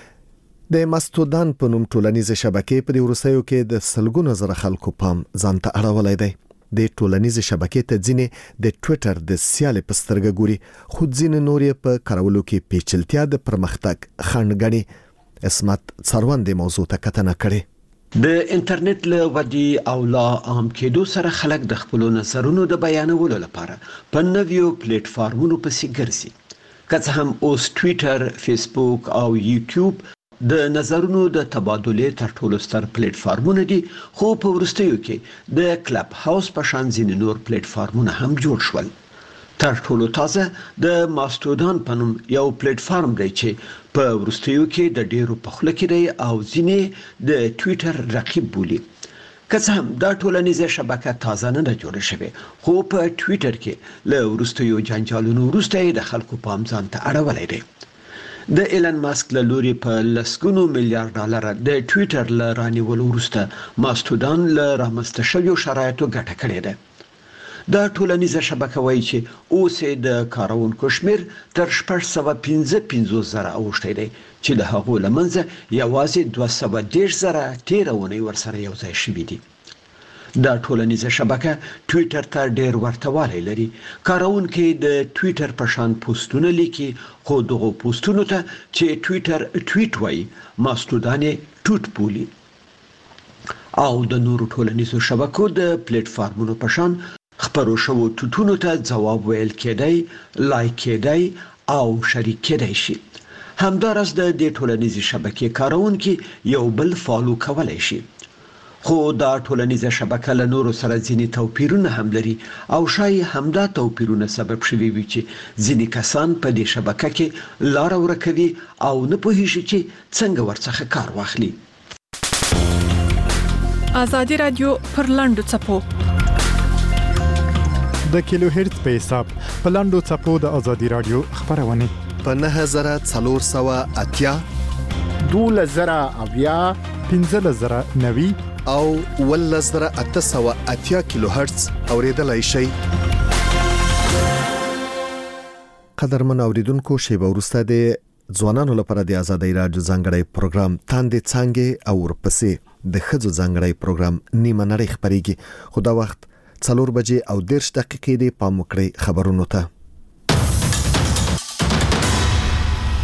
[SPEAKER 1] د ماستودان په نوم ټولنیزه شبکې په وروستیو کې د سلګونو زره خلکو پام ځان ته اړولای دی. د ټولنیزه شبکې ته ځینې د ټوئیټر د سیالي په سترګه ګوري خو ځینې نور یې په کارولو کې پیچلتیا د پرمختګ خنډ ګڼي. اسمت څروند موضوع ته کتنه کړې.
[SPEAKER 9] د انټرنیټ له ودی او لا عام کېدو سره خلک د خپل نظرونو د بیانولو لپاره په نویو پلیټ فارمونو پسې ګرځي. که څه هم اوس ټوئیټر، فیسبوک او یوټیوب د نظرونو د تبادله تر ټولو ستر پلیټ فارمونه دي خو په ورستیو کې د کلب هاوس په شان ځینې نور پلیټ فارمونه هم جوړ شول. تر ټولو تازه د ماستودان په نوم یو پلیټ فارم دی چې په ورستیو کې د ډیرو په خوله کې دی او ځینې د ټوئیټر رقیب بولي. که څه هم دا ټولنیزه شبکه تازه نه ده جوړه شوې خو په ټوئیټر کې له ورستیو جنجالونو وروسته د خلکو پام ځان ته اړولی دی. د ایلن ماسک له لوري په لسګونو میلیارډ ډالر د ټوئیټر له رانیولو وروسته ماستودان له رامنځته شویو شرایطو ګټه کړې ده. دا ټولنیزه شبکه وایي چې اوس د کارونکو شمیر تر شپږ سوه پنځه پنځوس زره اوښتی دی چې د هغو له منځه یوازې دوه سوه دېرش زره تېره اونۍ ورسره یو ځای شوي دي. دا ټولنیزه شبکه ټوئیټر ته ډېر ورته والی لري. کارونکي د ټوئیټر په شان پوسټونه لیکي خو دغه پوسټونو ته چې ټوئیټر ټویټ وایي ماستودان یې ټوټ بولي. او د نورو ټولنیزو شبکو د پلیټ فارمونو په شان خپرو شوو ټوټونو ته ځواب ویل کېدای، لایک کېدای او شریک کېدای شي. همداراز د دې ټولنیزې شبکې کارونکي یو بل فالو کولی شي. خو دا ټولنیزه شبکه له نورو سره ځینې توپیرونه هم لري او شاید همدا توپیرونه سبب شوي وي چې ځینې کسان په دې شبکه کې لاره ورکوي او نه پوهیږي چې څنګه ورڅخه کار واخلي.
[SPEAKER 6] ازادي رادیو پر لاندو چپو
[SPEAKER 8] د کیلو هرتز په حساب په لاندو چپو د ازادي رادیو خبرونه
[SPEAKER 1] په نه زره څلور سوه اتیا
[SPEAKER 21] دوله زره اویا
[SPEAKER 8] پنځه زره نوي
[SPEAKER 1] او ول زره اته سوه اتیا کیلو هرتز اوریدلای شي. قدرمن اوریدونکو شیبه وروسته د ځوانانو لپاره د ازادۍ راډیو ځانګړی پروګرام تاندې څنګه او ورپسې د خځو ځانګړی پروګرام نیمه نړۍ خبريږي. خو دا وخت څلور بجې او دېرش دقیقې دی. پام وکړئ خبرونو ته.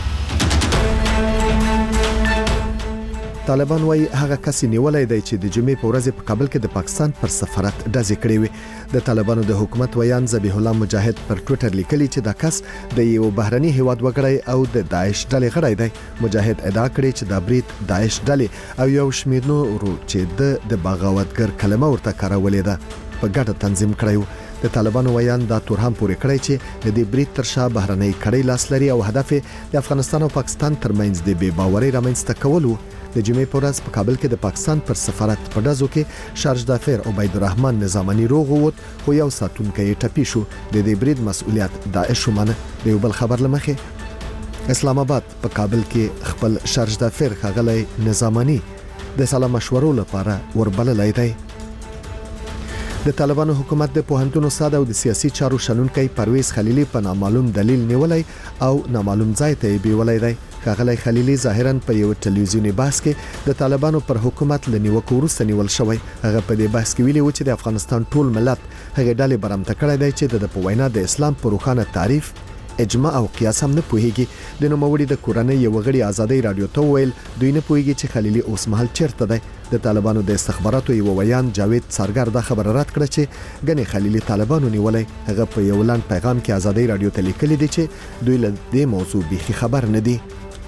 [SPEAKER 1] طالبان وايي هغه کس نیولای دی چې د جمعې په ورځ په کابل کې د پاکستان پر سفارت ډزې کړې وي. د طالبانو د حکومت ویان ذبیح الله مجاهد پر ټوئیټر لیکلی چې دا کس د یو بهرني هیواد وګړی او د داعش ډلې غړی دی. مجاهد ادعا کړې چې دا برید داعش ډلې او یو شمېر نورو چې د بغاوتګر کلمه ورته کارولې ده په ګډه تنظیم کړی و. د طالبانو ویان دا تورهم پورې کړی چې د دې برید تر شا بهرنۍ کړۍ لاس لري او هدف د افغانستان او پاکستان ترمنځ د بې باورۍ رامنځته کول و. د جمعې په ورځ په کابل کې د پاکستان پر سفارت په ډزو کې شارج دافر عبید الرحمن نظامني روغ ووت خو یو ساتونکی یې ټپي شو. د دې برید مسؤلیت داعش ومنه. د یو بل خبر لمخې اسلام آباد په کابل کې خپل شارج دافر ښاغلی نظامني د سلا مشورو لپاره وربللی دی. د طالبانو حکومت د پوهنتون استاد او د سیاسي چارو شنونکي پرویز خلیلی په نامعلوم دلیل نیولای او نامعلوم ځای ته بیولای دی. ښاغلی خلیلی ظاهرا په یو ټلویزیونی بحث کې د طالبانو پر حکومت لنیوکو وروسته نیول شوی. هغه په دې بحث کې ویلي و چې د افغانستان ټول ملت هغه ډلې برمته کړی دی چې د پوینا د اسلام پر روښانه تعریف اجماع او قیاس هم نه پوهیږي. د نوموړي د کورنۍ یو غړي ازادي رادیو ته ویل دوی نه پوهیږي چې خلیلی اوس مهال چیرته دی. د طالبانو د استخباراتو یو ویان جاوید سرګر د خبر رد کړ چې غني خلیلی طالبانو نیولای. هغه په یو لاند پیغام کې ازادي رادیو ته لیکلي دي چې دوی له دې موضوع بيخي خبر نه دي.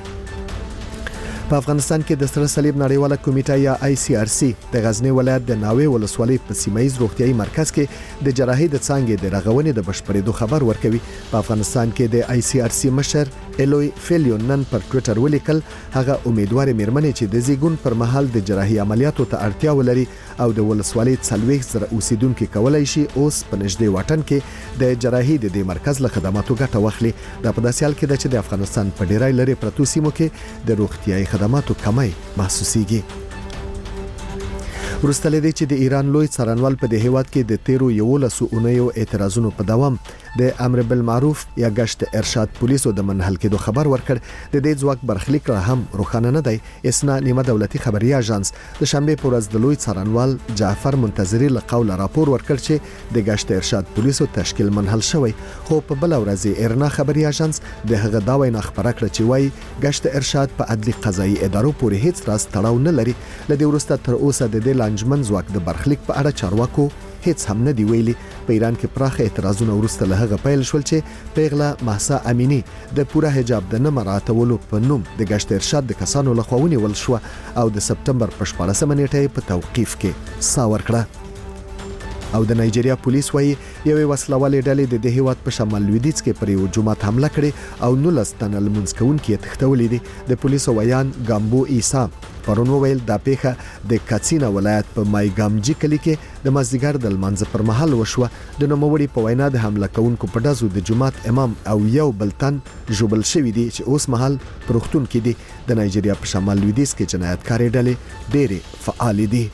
[SPEAKER 1] په افغانستان کې د سره صلیب نړیواله کمیټه یا آی سی آر سی د غزنی ولایت د ناوې ولسوالۍ په سیمایي روغتيایي مرکز کې د جراحي د څانګې د رغونې د بشپړېدو خبر ورکوي. په افغانستان کې د آی سی آر سی مشر الوی فیلیون نن پر ټوئیټر ولیکل هغه امیدوار مېرمنې چې د زیګون پر مهال د جراحي عملیاتو ته اړتیا ولري او د ولسوالۍ څلوېښت زره اوسیدونکو کولای شي اوس په نږدې واټن کې د جراحي د دې مرکز له خدماتو ګټه واخلي. دا په داسې حال کې ده چې د افغانستان په ډیری لري پرتو سیمو کې د روغتيایي خدماتو کمی محسوسيږي. وروسته لدې چې د ایران لوی څارنوال په دې هیواد کې د تیرو یولسو اونیو اعتراضونو په دوام د امر بالمعروف یا گشت ارشاد پولیسو د منحل کېدو خبر ورکړ. د دې ځواک برخلیک را هم روښانه نه دی. اسنا نیمه دولتي خبري اژانس د شنبه په ورځ د لوی څارنوال جعفر منتظری له قوله راپور ورکړ چې د گشت ارشاد پولیسو تشکیل منحل شوی. خو په بل ورځ ایرنا خبري اژانس د هغه دا وینا خبره کړه چې وایي گشت ارشاد په عدلي قضایي ادارو پورې هیڅ راز تړاو نه لري. لدې وروسته تر اوسه د دې لانجمن ځواک د برخلیک په اړه چارواکو هیڅ هم نه دی ویلي. په ایران کې پراخه اعتراضونه وروسته له هغه پیل شول چې پیغله مهسا امینی د پوره حجاب د نه مراعاتولو په نوم د گشت ارشاد د کسانو لخوا ونیول شو او د سپتمبر په شپاړسمه نیټه په توقیف کې سا ورکړه. او د نایجیریا پولیس وایي یوې وسلوالې ډلې د دې هیواد په شمال لویدیځ کې پر یو جومات حمله کړې او نولس تنه لمونځ کوونکي یې تښتولي دي. د پولیسو ویان ګامبو عیسی پرون ویل دا پیښه د کاتسینا ولایت په مایګامجی کلی کې د مازدیګر د لمانځه پر مهال وشوه. د نوموړي په وینا د حمله کوونکو په ډزو د جومات امام او یو بلتن جوبل شوی دي چې اوس مهال پروختون کې دي. د نایجیریا په شمال لویدیځ کې جنایتکاري ډلې ډېرې فعال دي.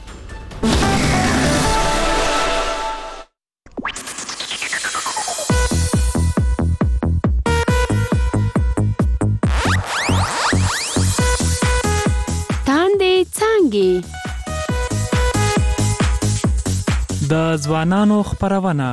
[SPEAKER 15] د ځوانانو خبرونه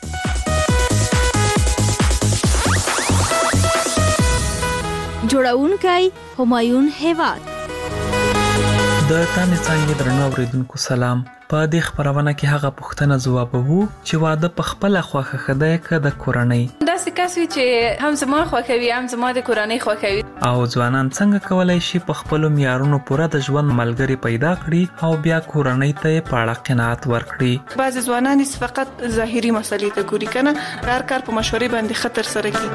[SPEAKER 2] جوړونکي همایون هیواد
[SPEAKER 15] د تانې څنګه درنو اوریدونکو سلام. په دې خبرونه کې هغه پوښتنه ځوابوو چې واده په خپل خوخه خدای ک د کورنۍ
[SPEAKER 6] دا سکاسوي چې هم زما خوخوي هم زما د کورنۍ خوخوي
[SPEAKER 15] او ځوانان څنګه کولای شي په خپل معیارونو پوره د ژوند ملګری پیدا کړي او بیا کورنۍ ته په اړه قناعت ورکړي.
[SPEAKER 6] بعض ځوانان فقط ظاهري مسلې ته ګوري کنه هر کار په مشورې باندې خطر سره کوي.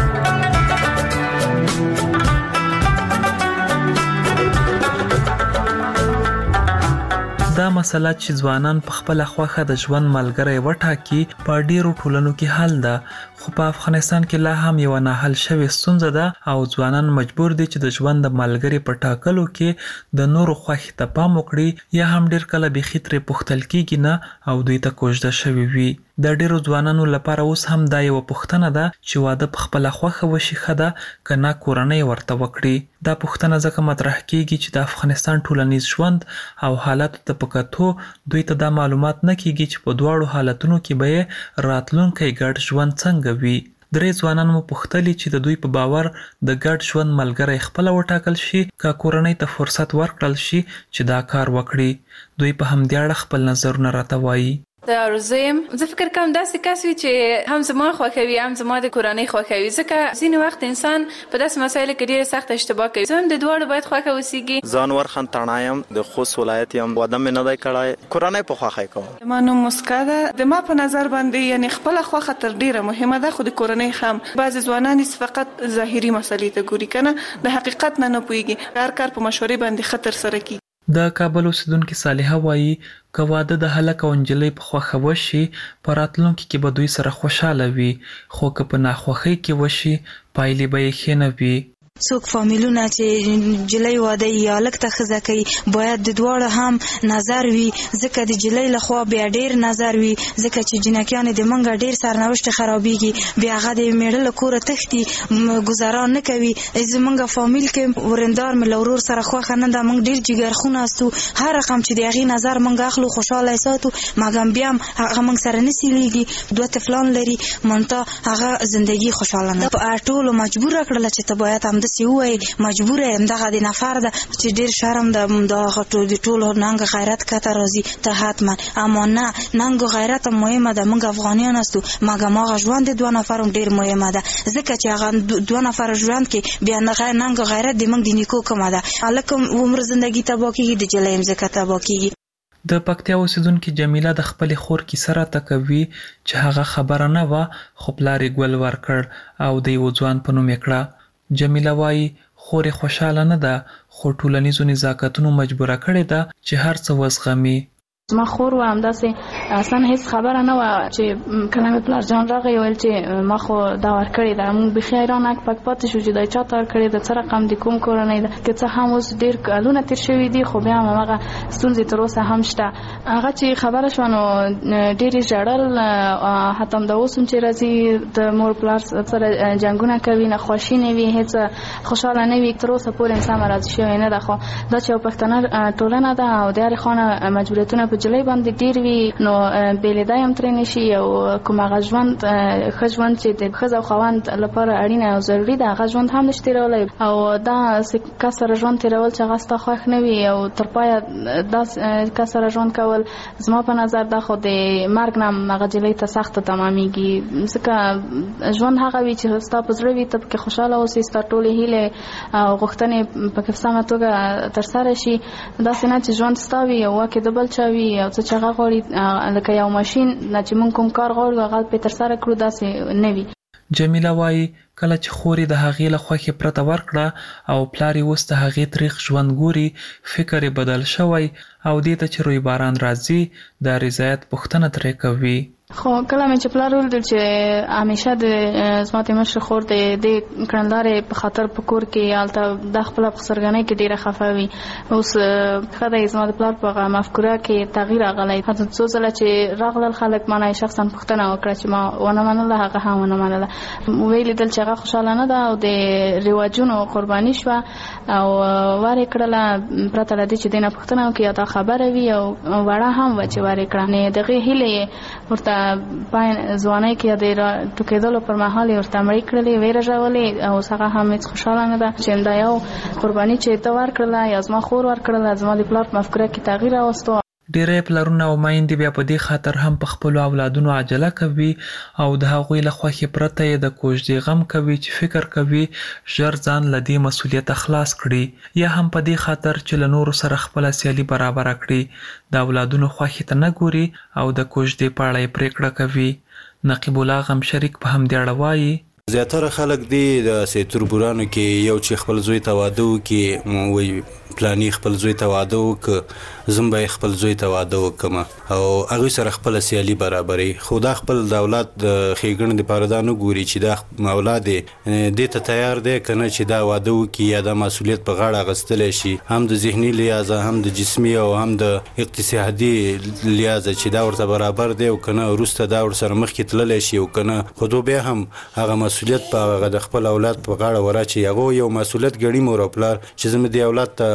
[SPEAKER 15] دا مسله چې ځوانان په خپل خوخه د ژوند ملګری وټاکي په ډیرو ټولنو کې حل ده، خو په افغانستان کې لا هم یو نه حل شوی ستونزه ده او ځوانان مجبور دي چې د ژوند د ملګری په ټاکلو کې د نورو خوښې ته پام وکړي یا هم ډیر کله به خطرې پختل کېږي نه او دوی ته کوژده شوی وي. د ډیرو ځوانانو لپاره اوس هم دا یو پوښتنه ده چې واده په خپل خوخه وشي خده کنه کورنۍ ورته وکړي. دا پوښتنه ځکه مطرح کیږي چې د افغانستان ټولنیز ژوند او حالات ته پکاتو دوی ته دا معلومات نه کیږي چې په دواړو حالتونو کې به راتلونکي ګډ ژوند څنګه وي. درې ځوانان مو پوښتلي چې د دوی په باور د ګډ ژوند ملګری خپل وټاکل شي که کورنۍ ته فرصت ورکړل شي چې دا کار وکړي. دوی په همدې اړه خپل نظرونه راته وایي.
[SPEAKER 6] د ارزویم زه فکر کوم داسې کس وي چې هم زما خوښوي هم زما د کورنۍ خوښوي، ځکه ځینې وخت انسان په داسې مسایلو کې ډېره سخته اشتباه کوي. زه هم د دواړو باید خوښه اوسېږي.
[SPEAKER 7] زه انور خان تڼا یم، د خوست ولایت یم. واده مې نه دی کړی، کورنۍ په خوښۍ کوم.
[SPEAKER 6] زما نوم مسکا ده. د ما په نظر باندې یعنې خپله خوښه تر ډېره مهمه ده، خو د کورنۍ هم. بعضې ځوانان فقط ظاهري مسلې ته ګوري که نه، د حقیقت نه نه پوهېږي. هر کار په مشورې باندې ښه ترسره کېږي.
[SPEAKER 15] د کابل اوسیدونکي صالحه وایي که واده د هلک او نجلۍ په خوښه وشي په راتلونکي کې به دوی سره خوشحاله وي، خو که په ناخوښۍ کې وشي پایلې به یې ښې نه وي.
[SPEAKER 22] څوک فامیلونه چې جلۍ واده یا هلک ته ښځه کوي باید د دواړو هم نظر وي، ځکه د جلۍ لخوا بیا ډېر نظر وي، ځکه چې جنکیانې د منګه ډېر سرنوشت خرابېږي، بیا هغه د میړه له کوره تښتي، ګزاران نه کوي. زمونږ فامیل کې ورندار مې له ورور سره خوښه نه ده، موږ ډېر جګرخونه استو، هر رقم چې د هغې نظر موږ اخلو خوشحاله یې ساتو، مګم بیا هم هغه موږ سره نه سیلیږي. دوه طفلان لري، منتها هغه زندګي خوشحاله نه. په ټولو مجبوره کړله چې ته باید همداسې ووایي، مجبوره یم، دغه د نفر ده چې ډېر شرم ده، دغه د ټولو ننګ غیرت کته راځي ته حتما. اما نه، ننګ غیرت هم مهمه ده، موږ افغانیان استو، مګم هغه ژوند د دوه نفر هم ډېر مهمه ده، ځکه چې هغه دوه نفر ژوند کې بیا ننګ غیرت د موږ د نیکو کومه ده. هلک هم عمر زندګي تباه کېږي، د جلۍ هم ځکه تباه کېږي.
[SPEAKER 15] د پکتیا اوسیدونکي جمیله د خپلې خور کیسه راته کوي چې هغه خبره نه وه، خو پلار یې ګل ورکړ او د یوه ځوان په نوم یې کړه. جمیله وایي خور یې خوشحاله نه ده، خو ټولنیزو نزاکتونو مجبوره کړې ده چې هر څه وزغمي.
[SPEAKER 23] زما خور و همداسې اصلا هیڅ خبره نه وه چې کله مې پلار جان راغی ویل چې ما خو دا ورکړې ده. موږ بیخي حیران اک پک پاتې شو چې دا چا ته ورکړې ده، څه رقم د کوم کورنۍ ده، که څه هم اوس ډېر کلونه تېر شوي دي خو بیا هم هماغه ستونزې تر اوسه هم شته. هغه چې خبره شوه نو ډېرې ژړل، حتی همدا اوس هم چې راځي د مور پلار سره جنګونه کوي، ناخواشي نه وي، هېڅ خوشحاله نه وي، تر اوسه پورې انسان راضي شوی نه ده. خو دا چې یو پښتنه ټولنه ده او د هرې خوا مجبوریتونه په جلۍ باندې ډېر وي، نو بېلېدا هم ترې نه شي. او کوم هغه ژوند ښه ژوند چې د ښځه او خاوند لپاره اړینه او ضروري ده هغه ژوند هم نشي تېرولی. او دا کس سره ژوند تېرول چې هغه ستا خوښ نه وي او تر پایه دا کس سره ژوند کول زما په نظر دا خو د مرګ نه هم هغه جلۍ ته سخته تمامېږي، ځکه ژوند هغه وي چې ستا په زړه وي، ته پکې خوشحاله اوسې، ستا ټولې هیلې او غوښتنې پکې په سمه توګه ترسره شي. داسې نه چې ژوند ستا وي او واکې د بل چا وي او څه چې هغه غواړي لکه یو ماشین نه چې موږ کوم کار غواړو هغه پرې ترسره کړو، داسې نه وي.
[SPEAKER 15] جمیله وایي کله چې خور یې د هغې له خوښې پرته ورکړه او پلار یې اوس د هغې تریخ ژوند ګوري، فکر یې بدل شوی او دې ته چې روی باران راځي د رضایت پوښتنه ترې کوي.
[SPEAKER 23] خو کله مې چې پلار ولیدل چې همیشه د زما د مشر خور د دې کړندارې په خاطر په کور کې هلته د خپله په خسرګنۍ کې ډېره خفه وي. اوس ښه دی زما د پلار په هغه مفکوره کې تغییر راغلی، حتی څو ځله چې راغلل خلک ما نه شخصا پوښتنه وکړه چې ما ونه منله، هغه هم ونه منله. ویې لیدل چې هغه خوشحاله نه ده او د رواجونو قرباني شوه او ور یې کړله پرته له دې چې دې نه پوښتنه وکړي یا دا خبره وي او وړه هم وه چې ور یې کړه. نو د هغې هیلې یې ورته پای ځوانۍ کې د ټوکېدلو پر مهال یې ورته مړې کړلې، ویې رژولې او اوس هغه هم هېڅ خوشحاله نه ده چې دا یو قرباني چې ته ورکړله یا زما خور ورکړله زما د پلار په مفکوره کې تغییر راوستو.
[SPEAKER 15] ډېری پلرونه او میندې بیا په دې خاطر هم په خپلو اولادونو عجله کوي او د هغوی له خوښې پرته یې د کوژدې غم کوي چې فکر کوي ژر ځان له دې مسؤلیته خلاص کړي، یا هم په دې خاطر چې له نورو سره خپله سیالي برابره کړي د اولادونو خوښې ته نه ګوري او د کوژدې په اړه یې پرېکړه کوي. نقیب الله غم شریک په همدې اړه وایي
[SPEAKER 24] زیاتره خلک دی د سیتوربورانو کې یو چې خپل زوی ته واده وکړي وایي پلانی خپل زوی ته واده وکړه، زم به خپل زوی ته واده وکړم او هغوی سره خپله سیالي برابروي. خو دا خپل د اولاد د ښېګڼې دپاره دا نه ګوري چې دا اولاد یې دې ته تیار دی که نه چې دا واده وکړي یا دا مسؤلیت په غاړه اخیستلی شي، هم د ذهني لحاظه هم د جسمي او هم د اقتصادي لحاظه چې دا ورته برابر دی او که نه وروسته دا ورسره مخکې تللی شي او که نه خو دو بیا هم هغه مسؤلیت په هغه د خپل اولاد په غاړه وراچي. هغه یو مسؤلیت ګڼي مور او پلار چې زه مې دې اولاد ته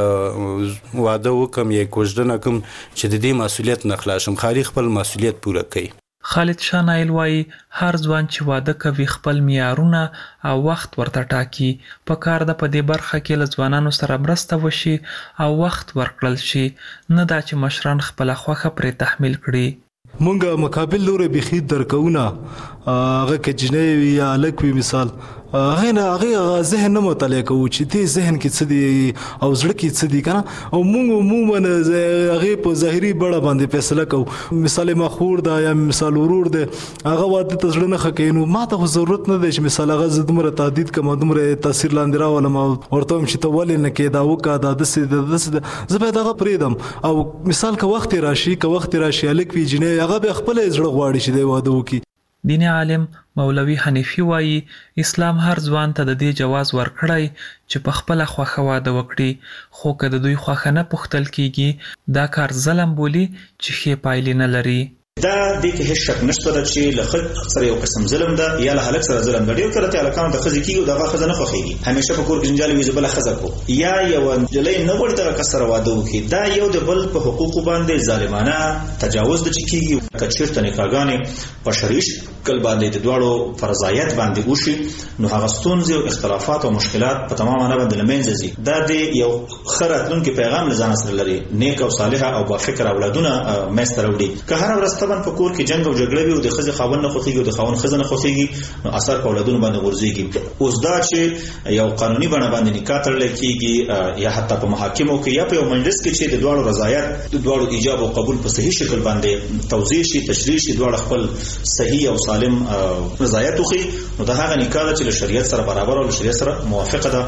[SPEAKER 24] واده وکم یا کوژدنه کوم چې د دې مسؤلیت نه خلاص شم، خالي خپل مسؤلیت پوره کوي.
[SPEAKER 15] خالد شاه نایل وایي هر ځوان چې واده کوي خپل معیارونه او وخت ورته ټاکي. پکار ده په دې برخه کې له ځوانانو سره مرسته وشي او وخت ورکړل شي، نه دا چې مشران خپله خوښه پرې تحمیل کړي.
[SPEAKER 3] مونږه مقابل لوري بخي درکونه هغه کې جنې وي یا الک وي مثال هغه نه هغه ذهن نه مطالعه کوي چې دې ذهن کې څه دي او زړه کې څه دي کنه، او مونږ عموما هغه په ظاهري بڑا باندې فیصله کوو. مثال مخور دا یا مثال ورور دی هغه واده ته زړه نه خکې، نو ما ته ضرورت نه دی چې مثال هغه زدمره تعدید کوم دومره تاثیر لاندې راولم او ورته هم چې ته ولې نه کې دا وکا دا د څه زه باید هغه پریدم. او مثال که وخت راشي که وخت راشي الک وی جنې هغه به خپل زړه غواړي چې دی واده وکړي.
[SPEAKER 15] دیني عالم مولوي حنیفي وایي اسلام هر ځوان ته د دې جواز ورکړی چې په خپله خوښه واده وکړي، خو که د دوی خوښه نه پوښتل کیږي دا کار ظلم بولي چې ښې پایلې نه لري.
[SPEAKER 5] دا د کې هیڅ شک نشته چې له خځې سره یو قسم ظلم ده یا له هلک سره ظلم ده. ډېر کله ته هلکانو ته ښځې کېږي او دغه ښځه نه خوښېږي، همیشه په کور کې جنجال وي زه بله ښځه کو، یا یوه نجلۍ نه غواړي دغه کس سره واده وکړي. دا یو د بل په حقوقو باندې ظالمانه تجاوز ده چې کېږي. که چېرته نکاحګانې په شرعي شکل باندې د دواړو فرضایت باندې وشي نو هغه ستونزې او اختلافات او مشکلات په تمام معنی باندې له منځه ځي. دا د یو ښه راتلونکي پیغام له ځانه سره لري، نیک او صالحه او بافکره اولادونه منځته راوړي. که هره ورځ طبعا په کور کې جنګ او جګړه وي او د ښځې خاوند نه خوښېږي او د خاوند ښځه نه خوښېږي نو اثر په اولادونو باندې غورځېږي. اوس دا چې یو قانوني بڼه باندې نکاح تړلی کېږي یا حتی په محاکمو کې یا په یو مجلس کې چې د دواړو رضایت د دواړو ایجاب او قبول په صحیح شکل باندې توضیح شي، تشریح شي، دواړه خپل صحیح او سالم رضایت وښيي، نو دا هغه نکاح ده چې له شریعت سره برابر او له شریعت سره موافقه ده.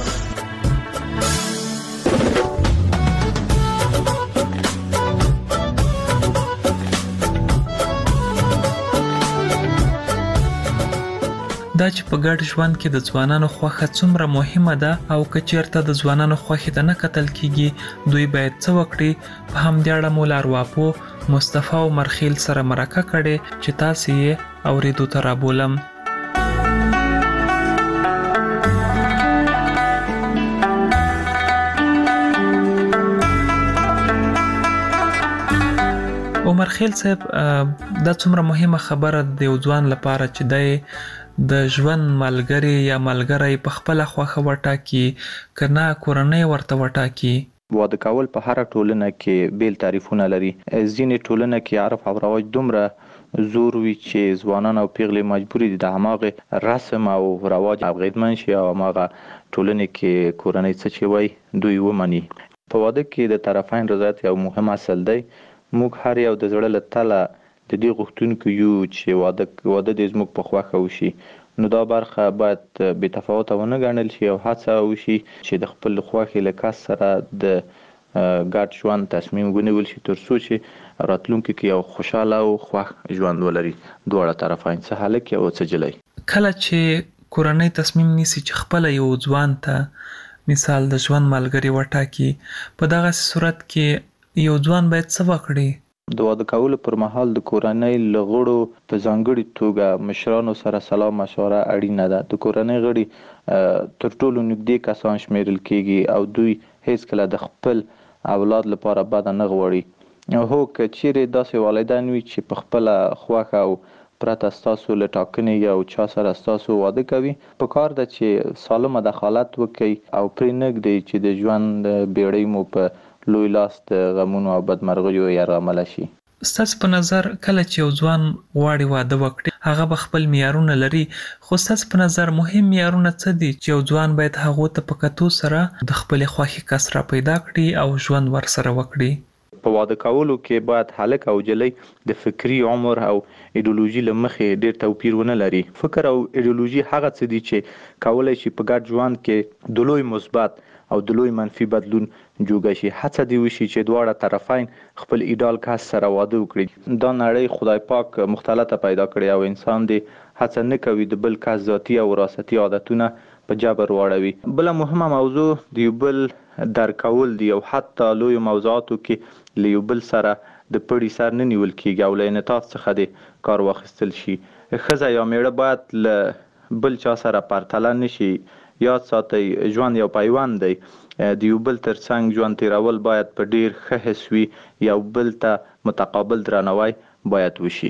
[SPEAKER 15] دا چې په ګډ ژوند کې د ځوانانو خوښه څومره مهمه ده او که چېرته د ځوانانو خوښې ته نه کتل کیږي دوی باید څه وکړي. په همدې اړه مو له ارواپوه مصطفی عمرخیل سره مرکه کړې چې تاسې یې اورېدو ته رابولم. عمرخیل صاحب دا څومره مهمه خبره د یو ځوان لپاره چې دی د ژوند ملګری یا ملګری په خپله خوښه وټاکي که نه کورنۍ ورته وټاکي.
[SPEAKER 10] واده کول په هره ټولنه کې بیل تعریفونه لري. ځینې ټولنه کې عرف او رواج دومره زور وي چې ځوانان او پیغلې مجبوري دي د هماغې رسم او رواج اغېزمن شي او هماغه ټولنې کې کورنۍ څه چې وایي دوی ومني. په واده کې د طرفین رضایت یو مهم اصل دی. موږ هر یو د زړه له تله د دې غوښتونکو یو چې واده واده دې زموږ په خوښه وشي، نو دا برخه باید بې تفاوته ونه ګڼل شي او هڅه وشي چې د خپل خوښې له کس سره د ګډ ژوند تصمیم ونیول شي تر څو چې راتلونکي کې یو خوشحاله او خوښ ژوند ولري دواړه طرفین، څه هلک او څه جلی.
[SPEAKER 15] کله چې کورنۍ تصمیم نیسي چې خپله یو ځوان ته مثال د ژوند ملګري وټاکي، په دغسې صورت کې یو ځوان باید څه وکړي؟
[SPEAKER 10] د واده کولو پر مهال د کورنۍ له غړو په ځانګړي توګه مشرانو سره سلا مشوره اړینه ده. د کورنۍ غړي تر ټولو نږدې کسان شمیرل کیږي او دوی هیڅکله د خپل اولاد لپاره بده نه غواړي. هو که چیرې داسې والدین وي چې په خپله خوښه او پرته ستاسو له ټاکنې یو چا سره ستاسو واده کوي، پکار ده چې سالمه دخالت وکړي او پرې نه ږدئ چې د ژوند بیړۍ مو په لوی لاس د غمونو او بدمرغیو یرغمله شي.
[SPEAKER 15] ستاسو په نظر کله چې یو ځوان غواړي واده وکړي هغه به خپل معیارونه لري، خو ستاسو په نظر مهم معیارونه څه دي چې یو ځوان باید هغو ته په کتو سره د خپلې خوښې کس را پیدا کړي او ژوند ورسره وکړي؟
[SPEAKER 10] په واده کولو کې باید هلک او جلی د فکري عمر او ایډیولوژي له مخې ډېر توپیر ونه لري. فکر او ایډیولوژي هغه څه دي چې کولی شي په ګډ ژوند کې د لوی مثبت او د لوی منفي بدلون جوګه شي. هڅه دې وشي چې دواړه طرفین خپل ایډال کس سره واده وکړي. دا نړۍ خدای پاک مختلطه پیدا کړې او انسان دې هڅه نه کوي د بل کس ذاتي او وراثتي عادتونه په جبر واړوي. بله مهمه موضوع د یو بل درک کول دي او حتی لویو موضوعاتو کې له یو بل سره د پړي سر نه نیول کېږي او له انعطاف څخه دې کار واخیستل شي. ښځه یا میړه باید له بل چا سره پرتله نه شي. یاد ساتئ ژوند یو پیوند دی. د یو بل تر څنګ ژوند تیرول باید په ډیر ښه حس وي. یو بل ته متقابل درناوی باید وشي.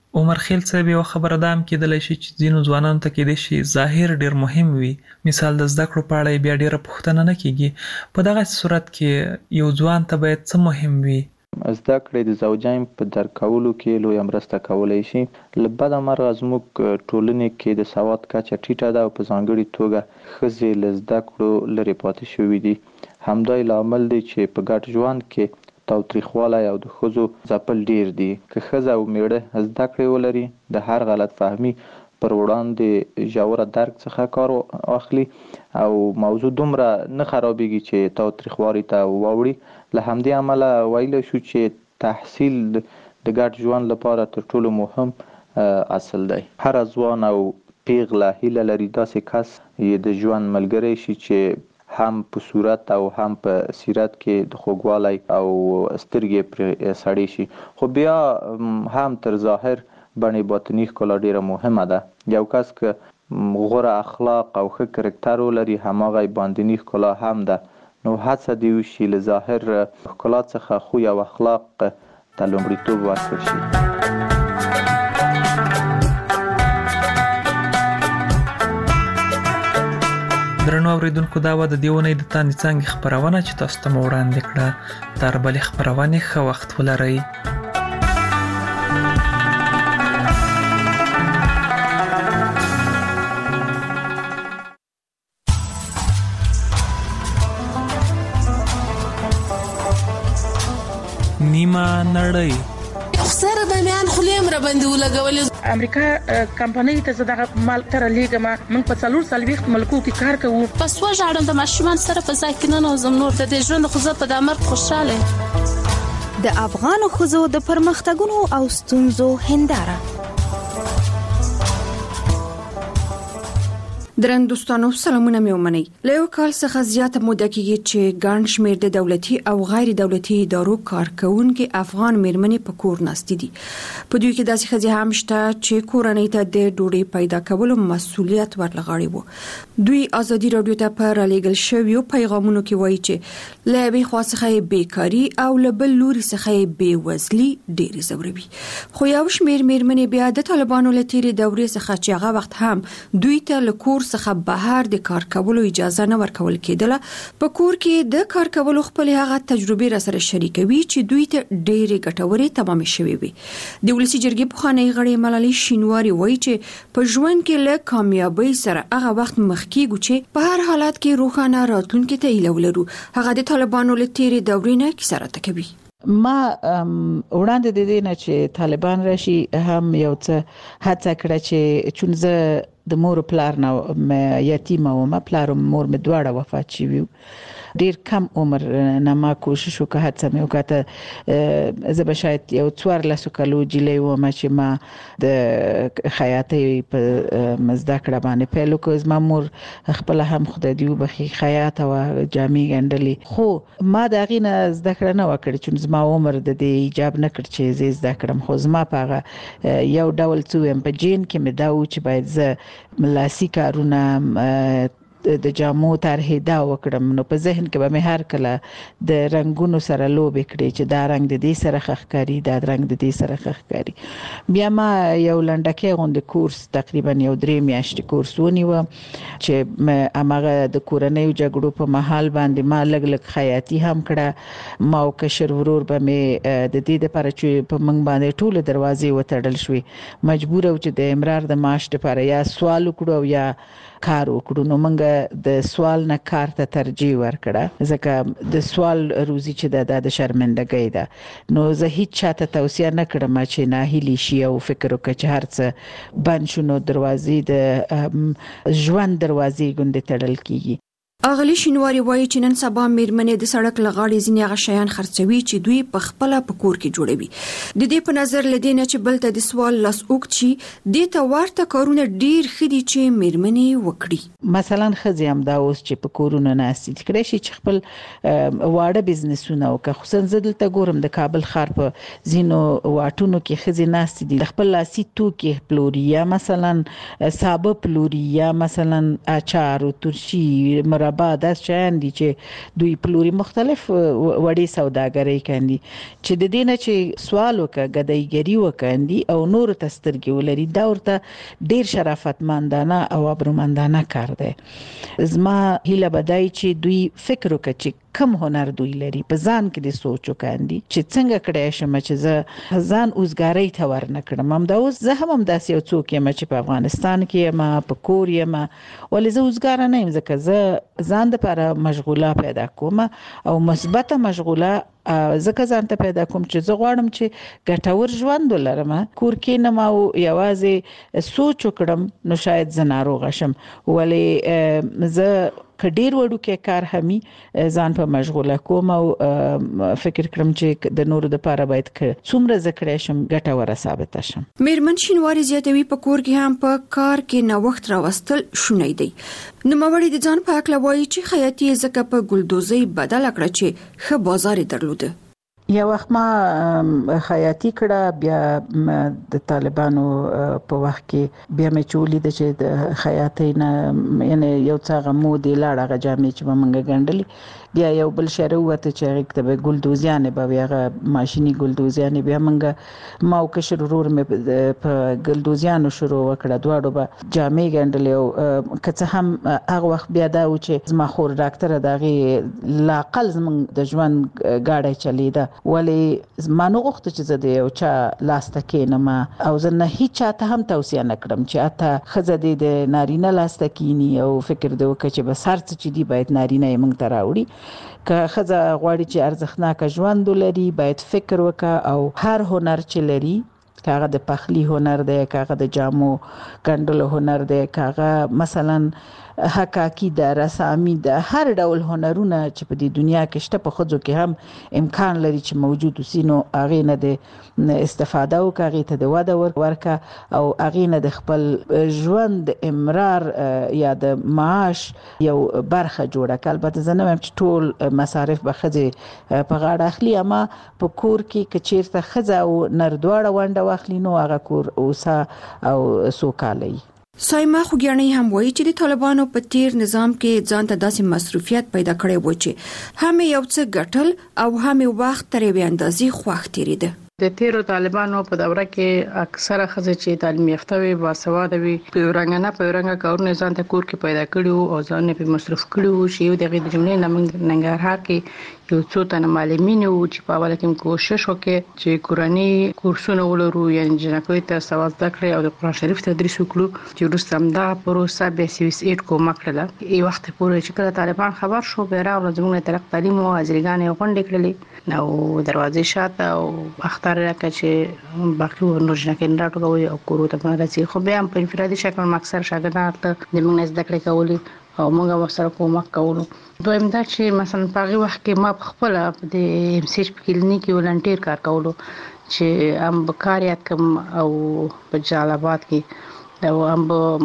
[SPEAKER 15] عمر خیل صاحب یو خبره دام کېدلی شي چې ځینو ځوانانو ته کېدای شي ظاهر ډیر مهم وي، مثال د زده کړو په اړه بیا ډیره پوښتنه نه کیږي. په دغه صورت کې یو ځوان ته باید څه مهم وي؟
[SPEAKER 10] زده کړې د زوجین په درک کولو کې لویه مرسته کولی شي. له بده مرغه زموږ ټولنې کې د سواد کچه ټیټه ده او په ځانګړې توګه ښځې له زده کړو لرې پاتې شوي دي. همدا یې لامل دی چې په ګډ ژوند کې تاوتریخوالی او د ښځو ځپل ډیر دي. که ښځه او میړه زده کړې ولري د هر غلط فهمي پر وړاندې ژوره درک څخه کار واخلي او موضوع دومره نه خرابېږي چې تاوتریخوالي ته واوړي. له همدې امله ویلی شو چې تحصیل د ګډ ژوند لپاره تر ټولو مهم اصل دی. هر ځوان او پیغله هیله لري داسې کس یې د ژوند ملګری شي چې هم په صورت او هم په سیرت کې د خوږوالی او سترګې پرې سړې شي. خو بیا هم تر ظاهر بڼې باطني ښکلا ډیره مهمه ده. یو کس که غوره اخلاق او ښه کرکټر ولري هماغه باطني ښکلا هم ده. نو هڅه دې وشي له ظاهر ښکلا څخه خوی او اخلاق ته لومړیتوب ورکړل شي.
[SPEAKER 15] درنو اوریدونکو، دا و د دې اونۍ د تاندې څانګې خپرونه چې تاسو ته مو وړاندې کړه. تر بلې خپرونې ښه وخت ولرئ. نیمه نړۍ
[SPEAKER 11] سره د میان خلیم را باندې ولګولې.
[SPEAKER 12] امریکا کمپنۍ ته زړه مال تر لیګه ما موږ په څلور سلويخت ملکو کې کار کوو.
[SPEAKER 23] پس و ژړم د ماشومان سره په ځای کې نه نوزم نور د دې ژوند خو زه په دامر خوشاله.
[SPEAKER 2] د افغان خزو د پرمختګونو او ستونزو هنداره.
[SPEAKER 13] درن دوستانو سلامونه مې ومنئ. له یو کال څخه زیاته موده کېږي چې ګڼ شمېر د دولتي او غیر دولتي ادارو کارکونکي افغان میرمنې په کور ناستې دي. په دوی کې داسې ښځې هم شته چې کورنۍ ته د ډوډۍ پیدا کولو مسؤلیت ورلغاړي وو. دوی ازادي راډیو ته په رالیږل شویو پیغامونو کې وایي چې له یوې خوا څخه یې بیکاري او له بل لوري څخه یې بېوزلي ډېرې ځوروي. خو یو شمېر میرمنې بیا د طالبانو له تېرې دورې څخه چې هغه وخت هم دوی ته له کور څخه بهر د کار کولو اجازه نه ورکول کېدله، په کور کې د کار کولو خپل هغه تجربې را سره شریکوي چې دوی ته ډېرې ګټورې تمامې شوې وي. د ولسی جرګې پخوانی غړی ملالۍ شینواری وایي چې په ژوند کې له کامیابۍ سره هغه وخت مخ کېږو چې په هر حالت کې روښانه راتلونکي ته هیله ولرو. هغه د طالبانو له تېرې دورې نه کیسه راته کوي.
[SPEAKER 14] ما وړاندې د دې نه چې طالبان راشي هم یو څه هڅه کړه چې چون زه د مور پلار نه یتیمه وم، پلار او مور مې دواړه وفات شوي، ډیر کم عمر نه ما کوشش وکړ هڅه مې وکړه زه به شاید یو څوارلسو کالو جیلۍ وم چې ما د خیاطۍ په زده کړه باندې پیل وکړ. زما مور خپله هم خدای دې وبخي خیاطه وه، جامې ګنډلې، خو ما د هغې نه زده کړه نه وه کړې چون زما عمر د دې ایجاب نه کړ چې زه زده کړم. خو زما په هغه یو ډول څه ویم په جین کې مې دا و چې باید زه لاسي کارونه د جامو طرحې دا وکړم. نو په ذهن کې به مې هر کله د رنګونو سره لوبې کړې چې دا رنګ د دې سره ښه ښکاري، دا رنګ د دې سره ښه ښکاري. بیا ما یو لنډکی غوندې کورس تقریبا یو درې میاشتې کورس ونیوه چې هماغه د کورنیو جګړو په مهال باندې ما لږ لږ خیاطي هم کړه. ما او کشر ورور به مې د دې دپاره چې په موږ باندې ټولې دروازې وتړل شوې، مجبوره و چې د امرار د معاش دپاره یا سوال وکړو او یا کار وکړو. نو موږ د سوال نه کار ته ترجیح ورکړه ځکه د سوال روزي چې ده د شرمندګۍ ده. نو زه هیڅ چاته توصیه نه کړم چې ناهیلي شي او فکر وکړي چې هر څه بند شو نو دروازې د ژوند دروازې ګوندې تړل کیږي.
[SPEAKER 13] اغلی شینواری وایي چې نن سبا میرمنې د سړک لغاړې ځینې هغه شیان خرڅوي چې دوی په خپل په کور کې جوړوي. د دې په نظر لدینه چې بل ته د سوال لاس اوږد شي د ته ورته کارونه ډیر خدي چې میرمنې وکړي.
[SPEAKER 14] مثلا ښځې هم دا اوس چې په کورونو ناستي کړی شي چې خپل واړه بزنسونه وکړي. خصوصا زه دلته ګورم د کابل ښار په ځینو واټونو کې ښځې ناستې دي خپل لاسي توکي پلوري، یا مثلا سابه پلوري، یا مثلا اچار او ترشي مربا مربا د شان دي چې دوی پلوري مختلف وړي سوداګري کوي چې د دینه چې سوال وکړه غدایګری وکاندي او نور تسترګي ولري دا ورته ډیر شرافتمندانه او ابرومندانه کار دی. زما هیله بدای چې دوی فکر وکړي چې کم هنر دوی لري په ځان کې د سوچ وکاندي چې څنګه کړی شم چې زه ځان اوسګاری ته ورنکړم. هم دا اوس زه هم داسې یو څوک یم چې په افغانستان کې ما په کور یم ولې زه اوسګار نه یم ځکه زه ځان لپاره مشغوله پیدا کوم او مثبته مشغوله ځکه ځان ته پیدا کوم چې زه غواړم چې ګټور ژوند ولرم. کور کې نه ما یوازې سوچ وکړم نو شاید زه ناروغه شم ولې زه کډیر وړو کې کار همي ځان په مشغوله کوم او فکر کوم چې د نورو د لپاره باید څومره ذکر شم ګټوره ثابت شم.
[SPEAKER 13] میرمن شینواری زیاتوي په کور کې هم په کار کې نوښت راوستل شونی دی. نو موري د ځان په اکل وایي چې خیاطي زکه په ګلدوزي بدل کړ چې ښه بازار درلوده.
[SPEAKER 14] یو وخت ما خیاطي کړه بیا د طالبانو په وخت کې بیا مې چولې د چې د خیاطۍ نه یعنی یو څه غمو دی لاړه غجامې چې مونږ ګڼډلې بیا یو بل شهر وته چې هغه کتابه ګلدوزیانه به هغه ماشيني ګلدوزیانه بیا مونږ ما او کشر ورور مې په ګلدوزیانو شروع وکړه دواړو به جامې ګڼډلې او کڅ هم هغه وخت بیا دا و چې زما خور ډاکټر دغه لاقل زمونږ د ژوند گاډي چلیده ولی زمانو غوښته چې زه د یو چا لاسته کینم او زه نه هیڅ چاته هم توصیه نکړم چې اته خزه د نارینه لاسته کینی او فکر دی وکړي چې بس هر څه چې دی باید نارینه یې موږ ته راوړي که خزه غواړي چې ارزښتناک ژوند ولري باید فکر وکړي او هر هنر چې لري کاغه د پخلی هنر دی کاغه د جامو ګنډلو هنر دی کاغه مثلا حکاکی د رسامي د هر ډول هنرونه چې په دې دنیا کې شته په خځو کې هم امکان لري چې موجود وسینو اغه نه د استفاده او کاغه ته د واده ورکا او اغه نه د خپل ژوند امرار یا د معاش یو برخه جوړه کړه. البته زه نه چې ټول مصارف به خځه په غاړه اخلي اما په کور کې کچیرته خځه او نردواړه ونده واخلي نو هغه کور اوسه او سوکالي.
[SPEAKER 13] سایما خوګیانی هم وایي چې د طالبانو په تیر نظام کې ځان ته داسې مصروفیت پیدا کړی و چې هم یو څه ګټل او هم وخت ترې به اندازې خوښ تیریده.
[SPEAKER 4] د تیرو طالبانو په دوره کې اکثره خزه چې تعلیم یافته وي باسواده وي په ورنګ نه په ورنګ کارونه ځان ته کور کې پیدا کړي او ځان په مصرف کړي شي د غي د جملې نه ننګرهار کې یو څو تنه معلمین او چې په اوله کې کوشش وکړي چې قرآني کورسونه ولرو یعنی جنکوي ته سواد ذکر او د قرآن شریف تدریس وکړو چې رستم دا پروسه به سیویس ایټ کومه کړله. ای وخت پورې چې کله طالبان خبر شو به راو زموږ ترق تعلیم او اجرګان غونډې کړلې نو دروازې شاته او اختر راکړه چې باقي نور جنکین راټوي او کورو ته راځي خو بیا په انفرادي شکل مکسر شاګردان ته د موږ زده کړې کولې او موږ سره کومک کولو. دویم دا چې مثلا په هغه وخت کې ما خپل د ام سی ایچ کلینیک ولنټیر کار کولو چې ام بکاریات کوم او په جلالاباد کې دا ام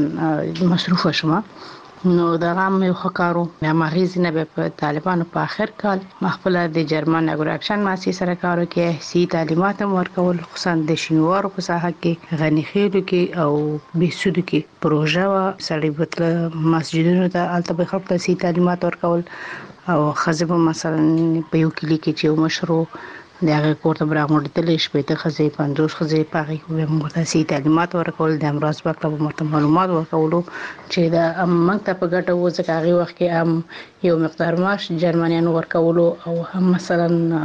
[SPEAKER 4] مثلا مصروف شوم نو دا هم یو خکارو مې مغیز نه په طالبانو په اخر کال مخبل د جرمن اګراکشن ماسي سره کارو کې سي تعلیمات ورکول خصوصا د شینوارو په ساحه کې غنی خېلو کې او بيسودو کې پروژه وا سړي بتل مسجدونو ته الته خپل سي تعلیمات ورکول او خزبه مثلا په یو کلی کې چې مشروع دغه کوټه برابر دي شپې ته خزي پنځوس خزي پاغي کوم مرته سي تعلیمات ورکول د امراض په اړه مرته معلومات ورکول چې دا موږ ته په ګټه و ځکه هغه وخت کې هم یو مقدار معاش جرمنیانو ورکول او هم مثلا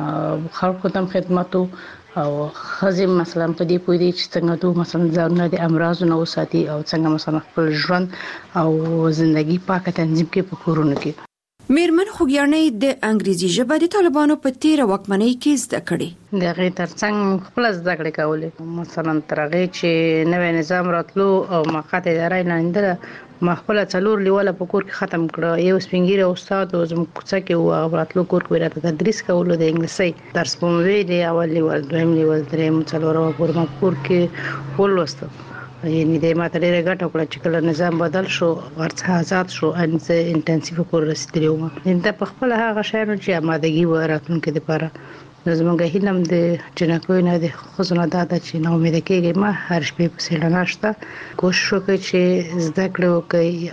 [SPEAKER 4] خلکو ته خدماتو او خزم مثلا په دې پوي دي چې څنګه دوه مثلا ځانونه د امراض نو ساتي او څنګه مثلا خپل ژوند او ژوندۍ پاکه تنظیم کې په کورونه کې.
[SPEAKER 13] میرمن خوګیانی د انګریزي ژبه د طالبانو په تیر وکمنۍ کې زده کړې.
[SPEAKER 4] د غي ترڅنګ خپل زده کړې کولې مثلا ترغه چې نوې نظام راتلو او مقاطع ادارې نه اندره ما خپل څلور لیواله په کور کې ختم کړ. یو سپینګیره استاد او زموږ کوڅه کې و راتلو کور کې راته تدریس کولو د انګلیسي درس په مې دی اول لیول دویم لیول دریم څلور او کور ما کور کې ولوستو یعنی د ماته ډیره ګټه وکړه چې کله نظام بدل شو ورڅ آزاد شو ان سه انټنسیو کور رسیدلو ما دا په خپل هغه شایو چې آمادګي و راتلونکو لپاره زمونږ هیلم د جنکو نه د خزونه داده چې نو امید کېږي ما هر شپه په سیلاناشته کوشش وکړي چې زده کړې وکړي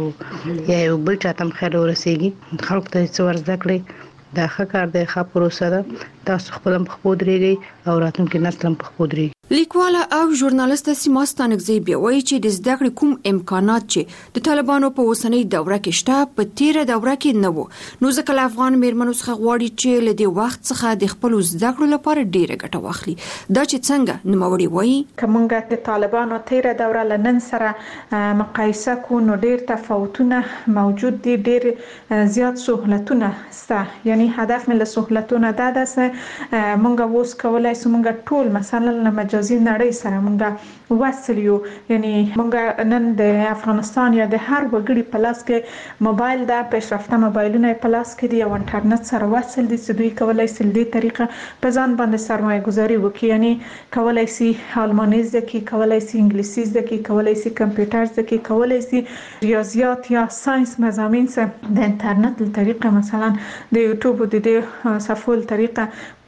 [SPEAKER 4] او یا یو بل چاته خیر ورسیږي خلک ته څه ور زده کړي دا ښه کار دی ښه پروسه ده تاسو خپل په خپل درېږي او راتلونکي نسل په خپل درېږي
[SPEAKER 13] لیکواله او ژورنالیست سیما ستانکزی بیا وایي چې د زده کړې کوم امکانات چې د طالبانو په اوسنۍ دوره کې شته په تیره دوره کې نه وو نو ځکه له افغان میرمنو څخه غواړي چې له دې وخت څخه د خپل زده کړو لپاره ډیره ګټه واخلي دا چې څنګه نوموړي وایي
[SPEAKER 16] کومګه د طالبانو تیره دوره لنن سره مقایسه کو نو ډیر تفاوتونه موجود دي ډیر زیات سہولتونه سته یعنی هدف مې له سہولتونو دا ده چې مونږ اوس کولای سو مونږ ټول مثلا مجازي نړۍ سره مونږ وصل یو یعنی مونږ نن د افغانستان یا د هر وګړي په لاس کې موبایل د پیشرفته موبایلونه په لاس کې دی او انټرنیټ سره وصل دي چې دوی کولای شي د طریقه په ځان باندې سرمایه گذاري وکړي یعنی کولای شي الماني زده کی کولای شي انګلیسي زده کی کولای شي کمپیوټر زده کی کولای شي ریاضیات یا ساينس مضامین سره د انټرنیټ له طریقه مثلا د یوټیوب د دې صفحو له طریقه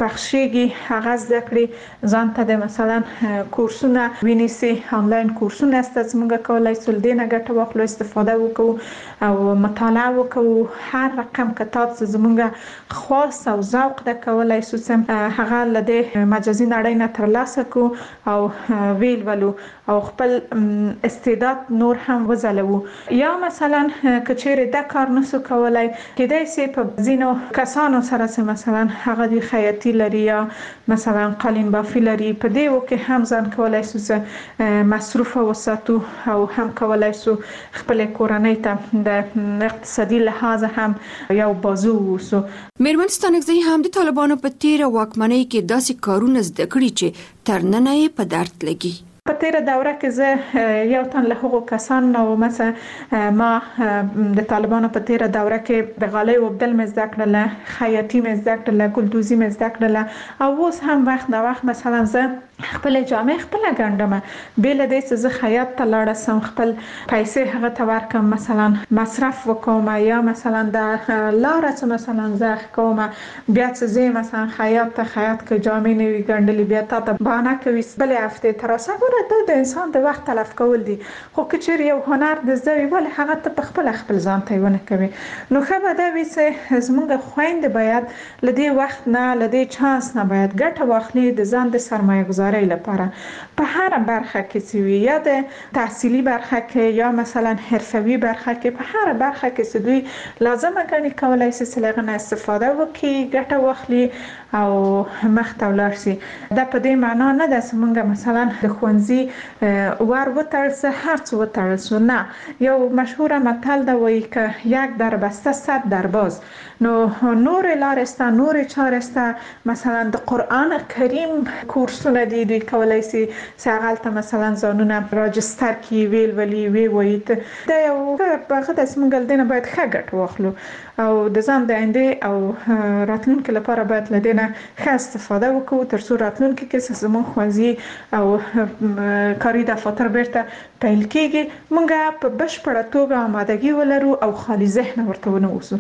[SPEAKER 16] پخشيږي هغه زده کړي ځان ته د مثلا کورسونه ویني آنلاین کورسونه است چې موږ کولای شو د نه ګټه واخلو استفاده وکړو او مطالعه وکړو هر رقم کتاب چې موږ خاص او ذوق د کولای شو چې هغه له مجازي نړۍ نه ترلاسه کو او ویل ولو او خپل استعداد نور هم وزلو یا مثلا کچېره د کار نسو کولای کېدای شي په زینو کسانو سره چې مثلا هغه د خیاطي لري یا مثلا قالین بافي لري په دې وکه هم ځان کولای شو مصروف وساتو او هم کولای شو خپل کورنۍ ته د اقتصادي لحاظ هم یو بازو وسو
[SPEAKER 13] میرمن ستانکزی هم د طالبانو په تیر واکمنۍ کې داسې کارونه زده کړي چې تر نن یې په درد لګي
[SPEAKER 16] په تیر دوره کې زه یو تن له هغو کسان نو مثلا ما د طالبانو په تیر دوره کې د غالۍ وبدل مې زده کړل خیاطي مې زده کړل ګلدوزي مې زده کړل او اوس هم وخت نه وخت مثلا زه خپل جامې خپل ګنډم بل دې چې زه خیاط ته لاړ سم خپل پیسې هغه ته ورکم مثلا مصرف وکوم یا مثلا د لار چې مثلا زه کوم بیا چې زه مثلا خیاط ته خیاط کې جامې نه وی ګنډلې بیا ته بهانه کوي بل هفته تر اوسه ګوره د انسان د وخت تلف کول دي خو کچېر یو هنر د زوی ول هغه ته خپل خپل ځان ته ونه کوي نو خبره دا وي چې زمونږ خويند باید لدی وخت نه لدی چانس نه باید ګټه واخلي د ځان د سرمایه گذاري لپاره په هر برخه کې چې یا د تحصیلي برخه کې یا مثلا حرفوي برخه کې په هر برخه کې چې دوی لازمه ګڼي کولای شي چې لغنه استفاده وکړي ګټه واخلي او مخته ولاړ شي دا په دې معنا نه ده چې موږ مثلا د خوانزي ور وترسه هر څه وترسه نه یو مشهور متل دا وایي که یک در بسته صد در باز نو نور لارسته نور چارسته مثلا د قرآن کریم کورسونه دي دوی کولای شي ساغلته مثلا ځانونه راجستر کی ویل ولی وی وایي دا یو هغه د سمګل دینه باید ښه ګټه واخلو او د ځان د انده او راتلونکو لپاره باید لدینه ښه استفاده وکړو تر څو راتلونکو کې زموږ خوځي او کاری دفاتر بیرته پیل کیږي مونږه په بشپړه توګه آمادګي ولرو او خالي ذهن ورته ونه اوسو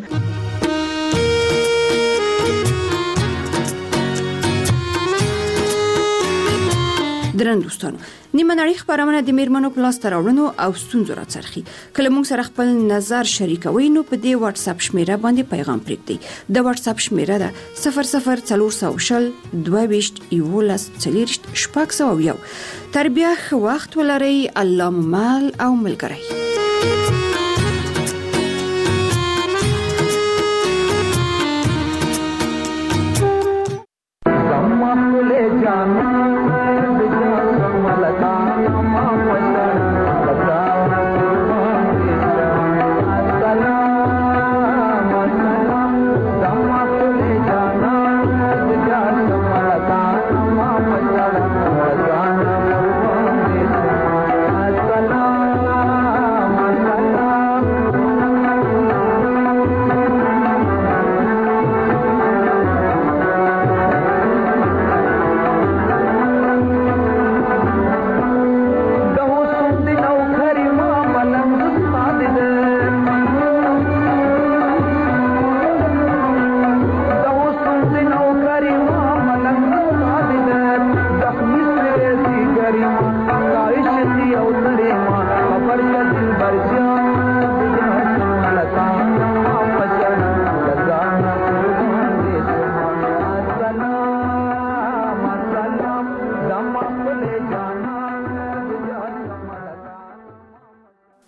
[SPEAKER 13] درن دوستانو نیمه نړۍ خبرونه د میرمنو په لاس تراوړنو او ستونزو راڅرخي کله موږ سره خپل نظر شریکوي نو په دې واتس اپ شمیره باندې پیغام پرېږدئ د واتس اپ شمیره ده صفر صفر څلور شل دوه ویشت یولس څلوېښت شپږ سوه یو تر بیا ښه وخت ولرئ الله مو مل او ملګری